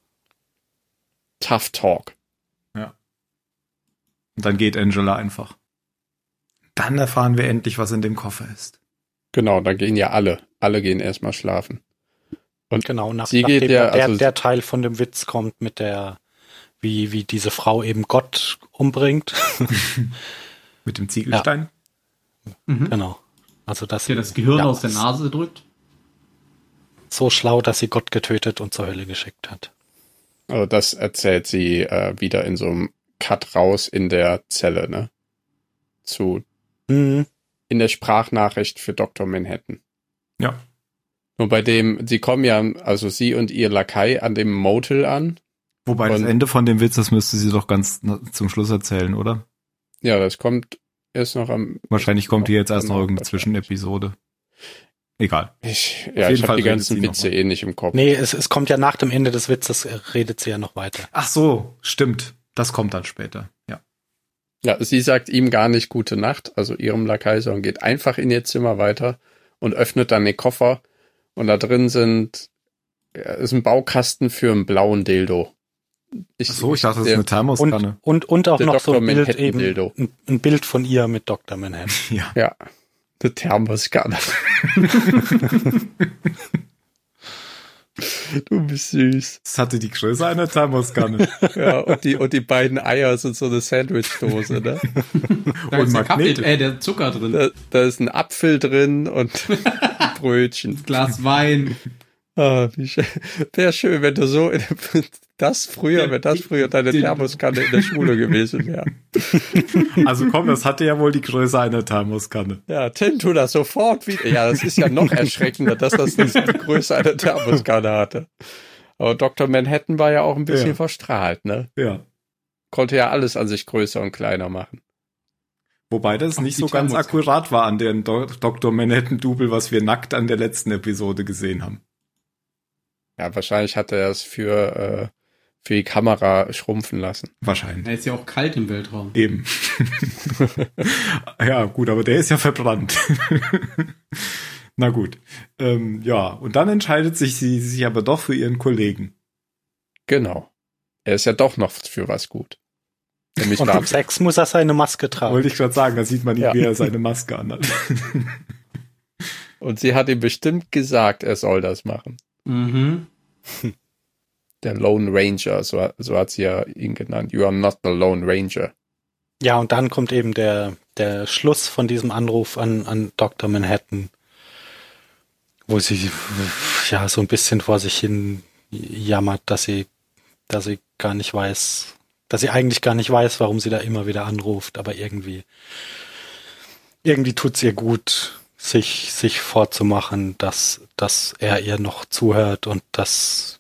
Tough Talk. Ja. Und dann geht Angela einfach. Dann erfahren wir endlich, was in dem Koffer ist. Genau, dann gehen ja alle. Alle gehen erstmal schlafen. Und genau, nachdem der Teil von dem Witz kommt mit der, wie diese Frau eben Gott umbringt. Mit dem Ziegelstein. Ja. Genau. Also dass das Gehirn aus der Nase drückt. So schlau, dass sie Gott getötet und zur Hölle geschickt hat. Also das erzählt sie wieder in so einem Cut raus in der Zelle, ne? In der Sprachnachricht für Dr. Manhattan. Ja. Und bei dem, sie kommen ja, also sie und ihr Lakai an dem Motel an. Wobei das Ende von dem Witz, das müsste sie doch ganz zum Schluss erzählen, oder? Ja, das kommt erst noch am... Wahrscheinlich kommt hier jetzt erst noch irgendeine Zwischenepisode. Egal. Ich habe die ganzen Witze nicht im Kopf. Nee, es kommt ja nach dem Ende des Witzes, redet sie ja noch weiter. Ach so, stimmt. Das kommt dann später, ja. Ja, sie sagt ihm gar nicht gute Nacht, also ihrem Lakai, sondern geht einfach in ihr Zimmer weiter und öffnet dann den Koffer und da drin ist ein Baukasten für einen blauen Dildo. Ich dachte, das ist eine Thermoskanne. Und auch noch so ein Bild eben, ein Bild von ihr mit Dr. Manhattan. Ja. Eine Thermoskanne. Du bist süß. Das hatte die Größe einer Thermoskanne. Ja, und die beiden Eier sind so eine Sandwichdose, ne? Da ist der Magnete. der Zucker drin. Da ist ein Apfel drin und ein Brötchen. Glas Wein. Ah, wie schön. Wäre schön, wenn du so wenn das früher deine Thermoskanne in der Schule gewesen wäre. Also komm, das hatte ja wohl die Größe einer Thermoskanne. Ja, Tim, tu das sofort wieder. Ja, das ist ja noch erschreckender, dass das die Größe einer Thermoskanne hatte. Aber Dr. Manhattan war ja auch ein bisschen verstrahlt, ne? Ja. Konnte ja alles an sich größer und kleiner machen. Wobei das nicht die so ganz Thermoskanne. akkurat war an dem Dr. Manhattan-Double, was wir nackt an der letzten Episode gesehen haben. Ja, wahrscheinlich hat er es für die Kamera schrumpfen lassen. Wahrscheinlich. Er ist ja auch kalt im Weltraum. Eben. Ja, gut, aber der ist ja verbrannt. Na gut. Ja, und dann entscheidet sie sich aber doch für ihren Kollegen. Genau. Er ist ja doch noch für was gut. Nämlich Und beim Sex muss er seine Maske tragen. Wollte ich gerade sagen, da sieht man nicht, Ja. wie er seine Maske anhat. Und sie hat ihm bestimmt gesagt, er soll das machen. Mhm. Der Lone Ranger, so hat sie ja ihn genannt. You are not the Lone Ranger. Ja, und dann kommt eben der Schluss von diesem Anruf an Dr. Manhattan, wo sie ja so ein bisschen vor sich hin jammert, dass sie gar nicht weiß, dass sie eigentlich gar nicht weiß, warum sie da immer wieder anruft, aber irgendwie tut's ihr gut, sich vorzumachen, dass er ihr noch zuhört und dass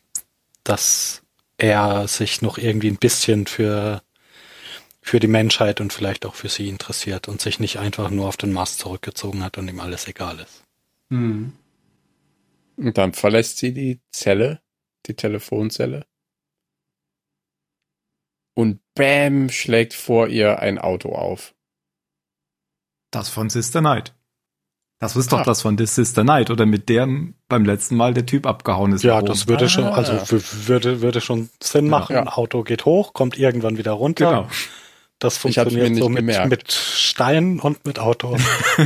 er sich noch irgendwie ein bisschen für die Menschheit und vielleicht auch für sie interessiert und sich nicht einfach nur auf den Mars zurückgezogen hat und ihm alles egal ist. Mhm. Und dann verlässt sie die Telefonzelle. Und bam, schlägt vor ihr ein Auto auf. Das von Sister Night. Das ist doch Ah. das von Sister Night, oder mit dem beim letzten Mal der Typ abgehauen ist. Ja, nach oben. das würde schon, also würde schon Sinn machen. Ja. Auto geht hoch, kommt irgendwann wieder runter. Genau. Das Ich hab's mir funktioniert nicht so gemerkt. mit Stein und mit Auto.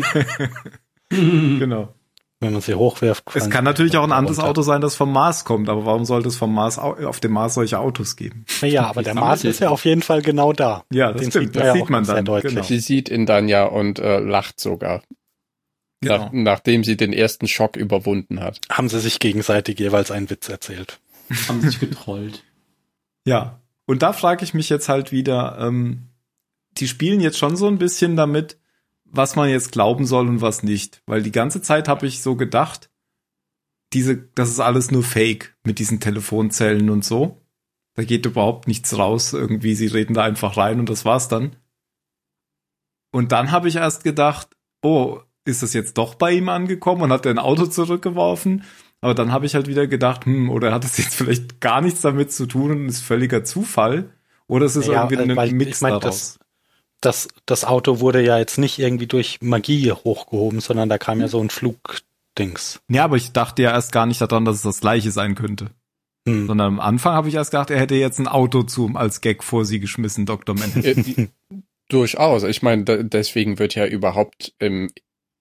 Genau. Wenn man sie hochwirft. Es kann natürlich auch ein anderes runter. Auto sein, das vom Mars kommt, aber warum sollte es vom Mars auf dem Mars solche Autos geben? Ja, aber der Mars ist ja auf jeden Fall genau da. Ja, das Den stimmt, man das ja sieht auch man sehr dann, deutlich. genau. Sie sieht ihn dann ja und lacht sogar. Genau. Nachdem sie den ersten Schock überwunden hat. Haben sie sich gegenseitig jeweils einen Witz erzählt. Haben sich getrollt. Ja, und da frage ich mich jetzt halt wieder, die spielen jetzt schon so ein bisschen damit, was man jetzt glauben soll und was nicht. Weil die ganze Zeit habe ich so gedacht, das ist alles nur Fake mit diesen Telefonzellen und so. Da geht überhaupt nichts raus. Irgendwie, sie reden da einfach rein und das war's dann. Und dann habe ich erst gedacht, oh, ist das jetzt doch bei ihm angekommen und hat er ein Auto zurückgeworfen? Aber dann habe ich halt wieder gedacht, oder hat das jetzt vielleicht gar nichts damit zu tun und ist völliger Zufall? Oder ist es Ja, irgendwie weil ein Mix ich mein, daraus? Das Auto wurde ja jetzt nicht irgendwie durch Magie hochgehoben, sondern da kam ja so ein Flugdings. Ja, aber ich dachte ja erst gar nicht daran, dass es das gleiche sein könnte. Sondern am Anfang habe ich erst gedacht, er hätte jetzt ein Auto als Gag vor sie geschmissen, Dr. Manhattan. Durchaus. Ich meine, deswegen wird ja überhaupt im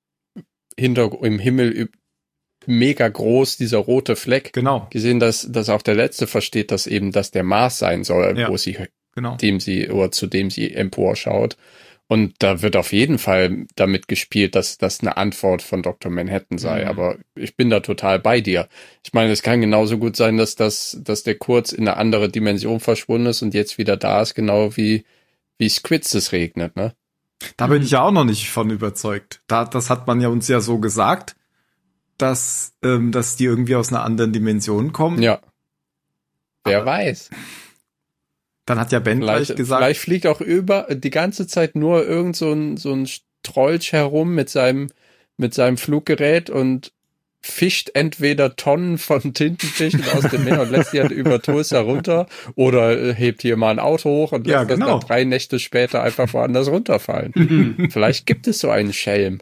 Himmel mega groß dieser rote Fleck Genau, gesehen, dass auch der Letzte versteht, dass eben das der Mars sein soll, Ja. zu genau. dem sie emporschaut. Und da wird auf jeden Fall damit gespielt, dass das eine Antwort von Dr. Manhattan sei. Mhm. Aber ich bin da total bei dir. Ich meine, es kann genauso gut sein, dass der kurz in eine andere Dimension verschwunden ist und jetzt wieder da ist, genau wie Squids es regnet, ne? Da bin ich ja auch noch nicht von überzeugt. Das hat man ja uns ja so gesagt, dass die irgendwie aus einer anderen Dimension kommen. Ja. Wer Aber weiß. Dann hat ja Ben gleich gesagt, Vielleicht fliegt auch die ganze Zeit nur irgend so ein Strolch herum mit seinem Fluggerät und fischt entweder Tonnen von Tintenfischen aus dem Meer und lässt die halt über Tulsa runter oder hebt hier mal ein Auto hoch und Ja, lässt das genau. dann 3 Nächte später einfach woanders runterfallen. Vielleicht gibt es so einen Schelm.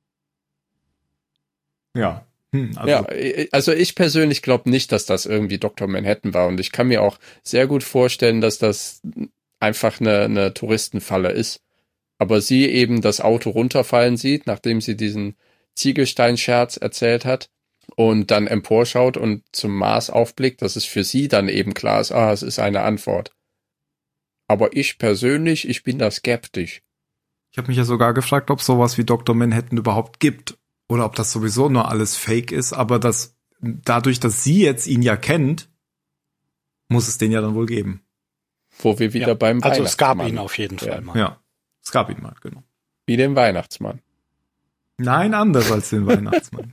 ja. Also, Ja, also ich persönlich glaube nicht, dass das irgendwie Dr. Manhattan war und ich kann mir auch sehr gut vorstellen, dass das einfach eine Touristenfalle ist. aber sie eben das Auto runterfallen sieht, nachdem sie diesen Ziegelsteinscherz erzählt hat und dann emporschaut und zum Mars aufblickt, dass es für sie dann eben klar ist, es ist eine Antwort. Aber ich persönlich, ich bin da skeptisch. Ich habe mich ja sogar gefragt, ob sowas wie Dr. Manhattan überhaupt gibt oder ob das sowieso nur alles Fake ist, aber dadurch, dass sie jetzt ihn ja kennt, muss es den ja dann wohl geben. Wo wir wieder beim also Weihnachtsmann. es gab ihn auf jeden Fall mal. Ja, es gab ihn mal, genau. Wie den Weihnachtsmann. Nein, anders als den Weihnachtsmann.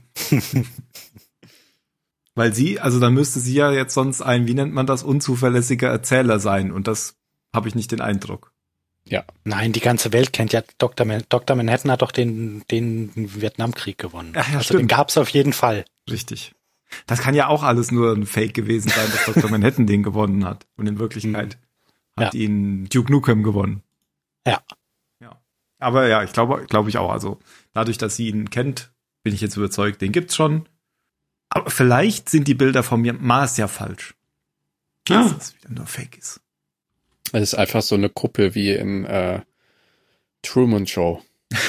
Weil dann müsste sie ja jetzt sonst wie nennt man das, unzuverlässiger Erzähler sein und das habe ich nicht den Eindruck. Ja. Nein, die ganze Welt kennt ja Dr. Manhattan hat doch den Vietnamkrieg gewonnen. Ach ja, also stimmt. den gab's auf jeden Fall. Richtig. Das kann ja auch alles nur ein Fake gewesen sein, dass Dr. Manhattan den gewonnen hat. Und in Wirklichkeit hat ihn Duke Nukem gewonnen. Ja. Ja. Aber ja, ich glaube ich auch. Also dadurch, dass sie ihn kennt, bin ich jetzt überzeugt, den gibt's schon. Aber vielleicht sind die Bilder von mir Mars ja falsch. Dass es wieder nur Fake ist. Es ist einfach so eine Kuppel wie in Truman Show.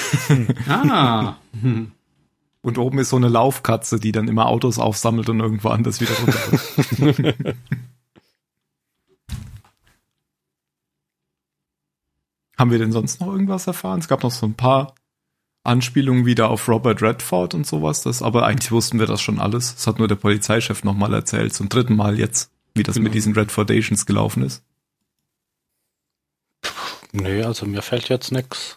Und oben ist so eine Laufkatze, die dann immer Autos aufsammelt und irgendwo anders wieder runter. Haben wir denn sonst noch irgendwas erfahren? Es gab noch so ein paar Anspielungen wieder auf Robert Redford und sowas. Aber eigentlich wussten wir das schon alles. Das hat nur der Polizeichef nochmal erzählt, zum 3. Mal jetzt, wie das mit diesen Redfordations gelaufen ist. Nö, also mir fällt jetzt nix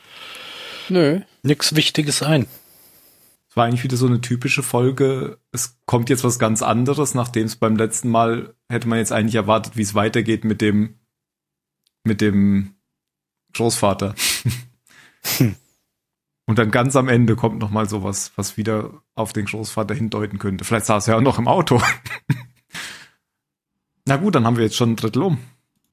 Wichtiges ein. Es war eigentlich wieder so eine typische Folge. Es kommt jetzt was ganz anderes, nachdem es beim letzten Mal hätte man jetzt eigentlich erwartet, wie es weitergeht mit dem Großvater. Und dann ganz am Ende kommt noch mal sowas, was wieder auf den Großvater hindeuten könnte. Vielleicht saß er auch noch im Auto. Na gut, dann haben wir jetzt schon ein Drittel um.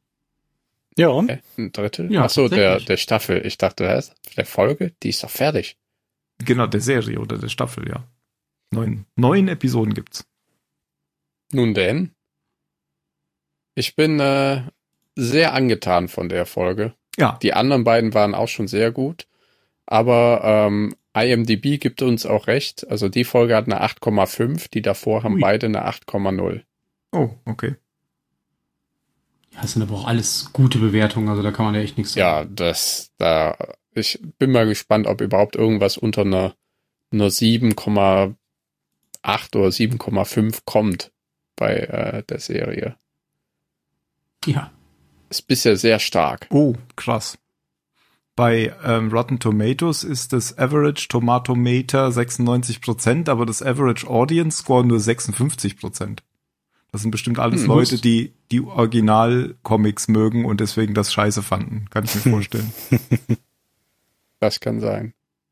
Ja. Und? Ein Drittel? Ja, Achso, tatsächlich. der Staffel. Ich dachte, der Folge, die ist doch fertig. Genau, der Serie oder der Staffel, ja. 9 Episoden gibt's. Nun denn, ich bin sehr angetan von der Folge. Ja. Die anderen beiden waren auch schon sehr gut, aber IMDb gibt uns auch recht. Also die Folge hat eine 8,5, die davor haben beide eine 8,0. Oh, okay. Ja, das sind aber auch alles gute Bewertungen, also da kann man ja echt nichts sagen. Ja, ich bin mal gespannt, ob überhaupt irgendwas unter einer 7,8 oder 7,5 kommt bei der Serie. Ja. Ist bisher sehr stark. Oh, krass. Bei Rotten Tomatoes ist das Average Tomatometer 96%, aber das Average Audience Score nur 56%. Das sind bestimmt alles Leute, die Original-Comics mögen und deswegen das scheiße fanden. Kann ich mir vorstellen. Das kann sein.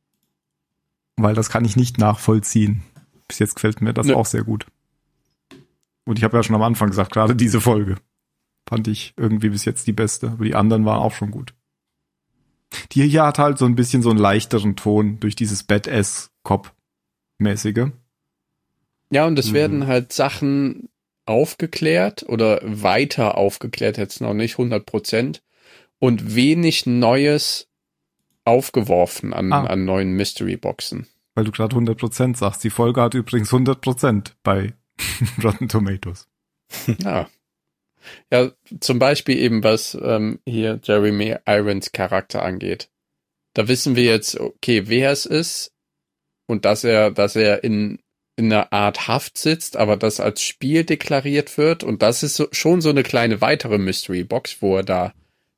Weil das kann ich nicht nachvollziehen. Bis jetzt gefällt mir das auch sehr gut. Und ich habe ja schon am Anfang gesagt, gerade diese Folge fand ich irgendwie bis jetzt die beste. Aber die anderen waren auch schon gut. Die hier hat halt so ein bisschen so einen leichteren Ton durch dieses Badass-Cop-mäßige. Ja, und es werden halt Sachen aufgeklärt oder weiter aufgeklärt, jetzt noch nicht 100%, und wenig Neues aufgeworfen an neuen Mystery-Boxen. Weil du gerade 100% sagst. Die Folge hat übrigens 100% bei Rotten Tomatoes. Ja. Ja, zum Beispiel eben, was hier Jeremy Irons Charakter angeht. Da wissen wir jetzt, okay, wer es ist und dass er in einer Art Haft sitzt, aber das als Spiel deklariert wird, und das ist schon so eine kleine weitere Mystery-Box, wo er da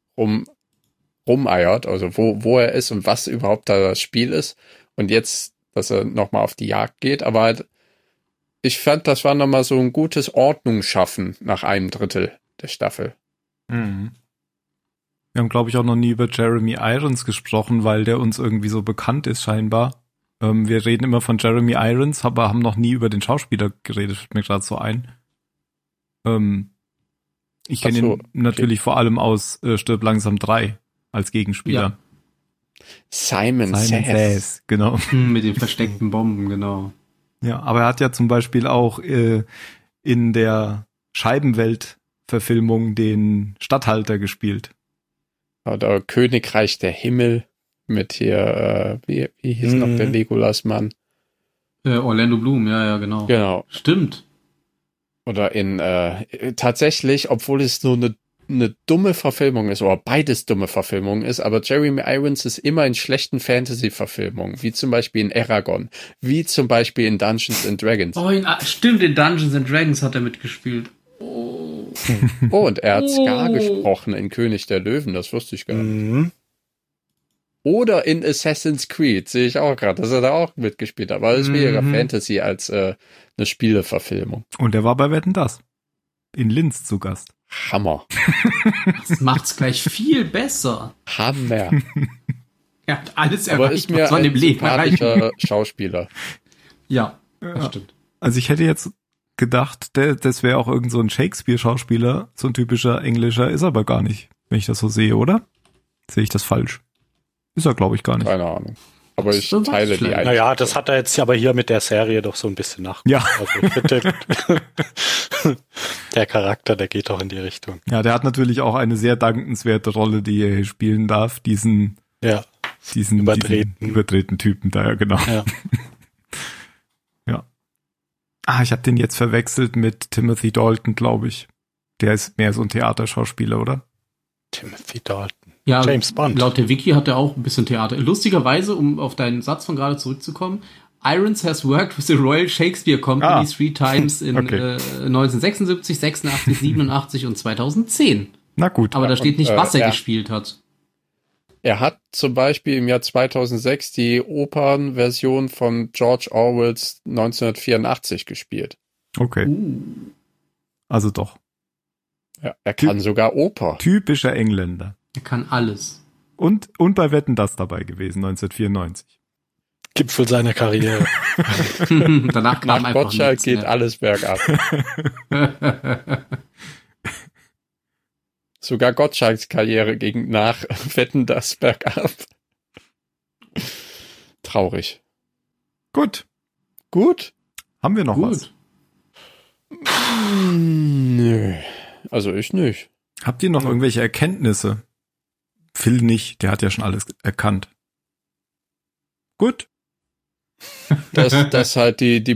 rumeiert, also wo er ist und was überhaupt da das Spiel ist, und jetzt, dass er nochmal auf die Jagd geht, aber halt, ich fand, das war nochmal so ein gutes Ordnungsschaffen nach einem Drittel der Staffel. Mhm. Wir haben, glaube ich, auch noch nie über Jeremy Irons gesprochen, weil der uns irgendwie so bekannt ist scheinbar. Wir reden immer von Jeremy Irons, aber haben noch nie über den Schauspieler geredet, fällt mir gerade so ein. Ich kenne ihn natürlich vor allem aus Stirb langsam 3 als Gegenspieler. Ja. Simon Says. Genau. Mit den versteckten Bomben, genau. Ja, aber er hat ja zum Beispiel auch in der Scheibenwelt-Verfilmung den Statthalter gespielt. Oder Königreich der Himmel mit hier, wie hieß noch der Legolas-Mann? Orlando Bloom, ja, genau. Genau. Stimmt. Oder in tatsächlich, obwohl es nur eine dumme Verfilmung ist, oder beides dumme Verfilmungen ist, aber Jeremy Irons ist immer in schlechten Fantasy-Verfilmungen, wie zum Beispiel in Eragon, wie zum Beispiel in Dungeons and Dragons. Oh, stimmt, in Dungeons and Dragons hat er mitgespielt. Oh, und er hat Scar gesprochen in König der Löwen, das wusste ich gar nicht. Oder in Assassin's Creed, sehe ich auch gerade, dass er da auch mitgespielt hat, aber das ist weniger Fantasy als eine Spieleverfilmung. Und er war bei Wetten, dass? In Linz zu Gast. Hammer. Das macht's gleich viel besser. Hammer. Er hat alles Aber erreicht, ist mir was man ein im Leben erreicht. sympathischer Schauspieler. Ja, das stimmt. Also ich hätte jetzt gedacht, das wäre auch irgend so ein Shakespeare-Schauspieler, so ein typischer englischer, ist aber gar nicht, wenn ich das so sehe, oder? Sehe ich das falsch? Ist er, glaube ich, gar nicht. Keine Ahnung. Aber ich So teile die schlecht. Einstellung. Naja, das hat er jetzt aber hier mit der Serie doch so ein bisschen nach. Ja. Also ich finde, der Charakter, der geht doch in die Richtung. Ja, der hat natürlich auch eine sehr dankenswerte Rolle, die er hier spielen darf, diesen Ja. überdrehten Typen da, ja, genau. Ja. Ja. Ah, ich habe den jetzt verwechselt mit Timothy Dalton, glaube ich. Der ist mehr so ein Theaterschauspieler, oder? Timothy Dalton. Ja, James Bond. laut der Wiki hat er auch ein bisschen Theater. Lustigerweise, um auf deinen Satz von gerade zurückzukommen, Irons has worked with the Royal Shakespeare Company 3 times in 1976, 86, 87 und 2010. Na gut. Aber da steht nicht, was er ja. gespielt hat. Er hat zum Beispiel im Jahr 2006 die Opernversion von George Orwells 1984 gespielt. Okay. Also doch. Ja, er kann sogar Oper. Typischer Engländer. Er kann alles. Und bei Wetten, das dabei gewesen, 1994. Gipfel seiner Karriere. Danach kam Nach einfach Gottschalk nichts geht mehr. alles bergab. Sogar Gottschalks Karriere ging nach Wetten, das bergab. Traurig. Gut. Gut? Haben wir noch was? Nö. Also ich nicht. Habt ihr noch irgendwelche Erkenntnisse? Phil nicht, der hat ja schon alles erkannt. Gut. Dass halt die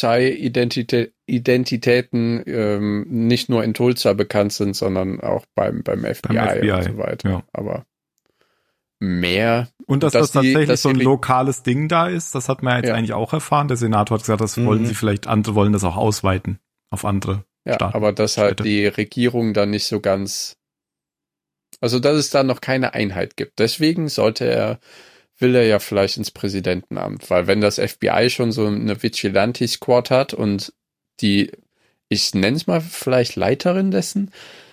Polizei-Identitäten nicht nur in Tulsa bekannt sind, sondern auch beim FBI und so weiter. Ja. Aber mehr. Und dass dass das tatsächlich dass so ein die- lokales Ding da ist, das hat man jetzt Ja. eigentlich auch erfahren. Der Senator hat gesagt, das wollen sie vielleicht, andere wollen das auch ausweiten auf andere Ja, Staaten. aber dass halt Städte. die Regierung dann nicht so ganz, also dass es da noch keine Einheit gibt. Deswegen will er ja vielleicht ins Präsidentenamt, weil wenn das FBI schon so eine Vigilante-Squad hat und ich nenne es mal vielleicht Leiterin dessen,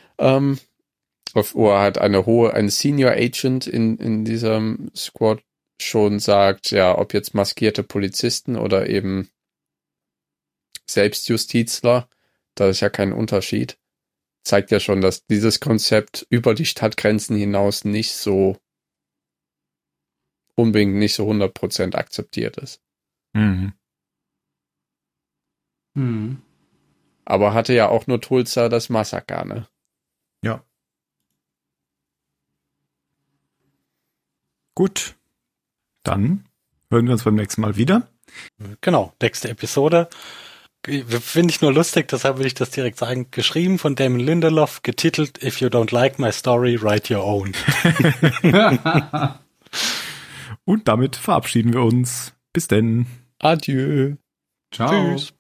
oder halt ein Senior Agent in diesem Squad schon sagt, ja, ob jetzt maskierte Polizisten oder eben Selbstjustizler, da ist ja kein Unterschied. Zeigt ja schon, dass dieses Konzept über die Stadtgrenzen hinaus nicht so 100% akzeptiert ist. Mhm. Aber hatte ja auch nur Tulsa das Massaker, ne? Ja. Gut. Dann hören wir uns beim nächsten Mal wieder. Genau, nächste Episode. Finde ich nur lustig, deshalb will ich das direkt sagen. Geschrieben von Damon Lindelof, getitelt If You Don't Like My Story, Write Your Own. Und damit verabschieden wir uns. Bis denn. Adieu. Ciao. Tschüss.